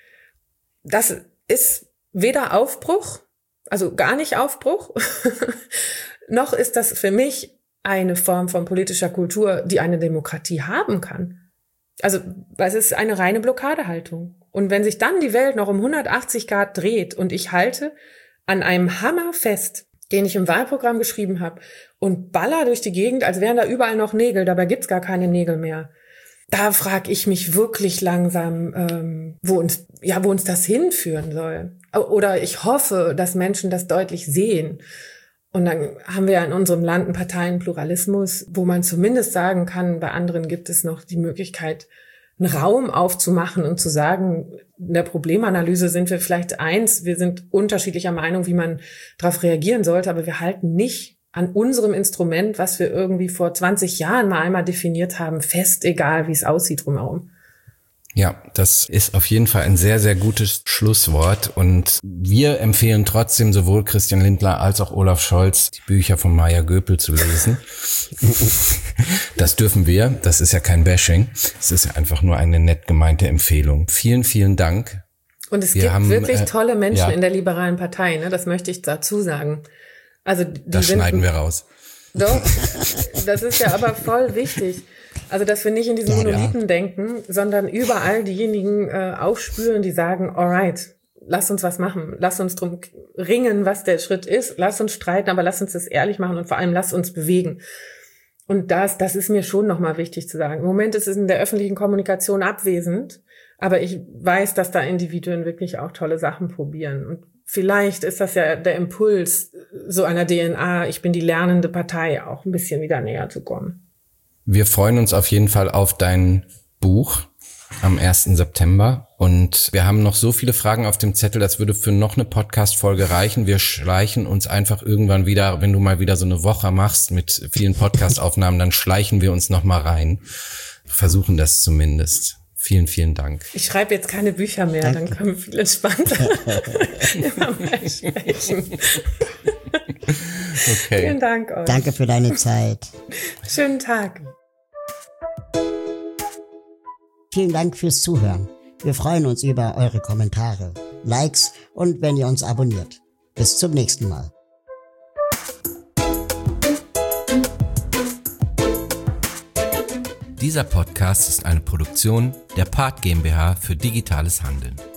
Das ist weder Aufbruch, also gar nicht Aufbruch, noch ist das für mich eine Form von politischer Kultur, die eine Demokratie haben kann. Also es ist eine reine Blockadehaltung. Und wenn sich dann die Welt noch um hundertachtzig Grad dreht und ich halte an einem Hammer fest, den ich im Wahlprogramm geschrieben habe und baller durch die Gegend, als wären da überall noch Nägel, dabei gibt's gar keine Nägel mehr. Da frage ich mich wirklich langsam, ähm, wo uns, ja, wo uns das hinführen soll. Oder ich hoffe, dass Menschen das deutlich sehen. Und dann haben wir ja in unserem Land einen Parteienpluralismus, wo man zumindest sagen kann, bei anderen gibt es noch die Möglichkeit, einen Raum aufzumachen und zu sagen, in der Problemanalyse sind wir vielleicht eins, wir sind unterschiedlicher Meinung, wie man darauf reagieren sollte, aber wir halten nicht an unserem Instrument, was wir irgendwie vor zwanzig Jahren mal einmal definiert haben, fest, egal wie es aussieht drumherum. Ja, das ist auf jeden Fall ein sehr, sehr gutes Schlusswort und wir empfehlen trotzdem sowohl Christian Lindner als auch Olaf Scholz, die Bücher von Maya Göpel zu lesen. Das dürfen wir, das ist ja kein Bashing, es ist ja einfach nur eine nett gemeinte Empfehlung. Vielen, vielen Dank. Und es wir gibt haben, wirklich äh, tolle Menschen ja. in der liberalen Partei, ne? Das möchte ich dazu sagen. Also die das sind, schneiden wir raus. Doch, das ist ja aber voll wichtig. Also, dass wir nicht in diesen Monolithen ja. denken, sondern überall diejenigen äh, aufspüren, die sagen, alright, lass uns was machen, lass uns drum ringen, was der Schritt ist, lass uns streiten, aber lass uns das ehrlich machen und vor allem lass uns bewegen. Und das, das ist mir schon nochmal wichtig zu sagen. Im Moment ist es in der öffentlichen Kommunikation abwesend, aber ich weiß, dass da Individuen wirklich auch tolle Sachen probieren. Und vielleicht ist das ja der Impuls so einer D N A, ich bin die lernende Partei, auch ein bisschen wieder näher zu kommen. Wir freuen uns auf jeden Fall auf dein Buch am ersten September und wir haben noch so viele Fragen auf dem Zettel, das würde für noch eine Podcast-Folge reichen. Wir schleichen uns einfach irgendwann wieder, wenn du mal wieder so eine Woche machst mit vielen Podcast-Aufnahmen, dann schleichen wir uns noch mal rein. Versuchen das zumindest. Vielen, vielen Dank. Ich schreibe jetzt keine Bücher mehr, Danke. Dann können wir viel entspannter immer mehr sprechen. Okay. Vielen Dank euch. Danke für deine Zeit. Schönen Tag. Vielen Dank fürs Zuhören. Wir freuen uns über eure Kommentare, Likes und wenn ihr uns abonniert. Bis zum nächsten Mal. Dieser Podcast ist eine Produktion der Part GmbH für digitales Handeln.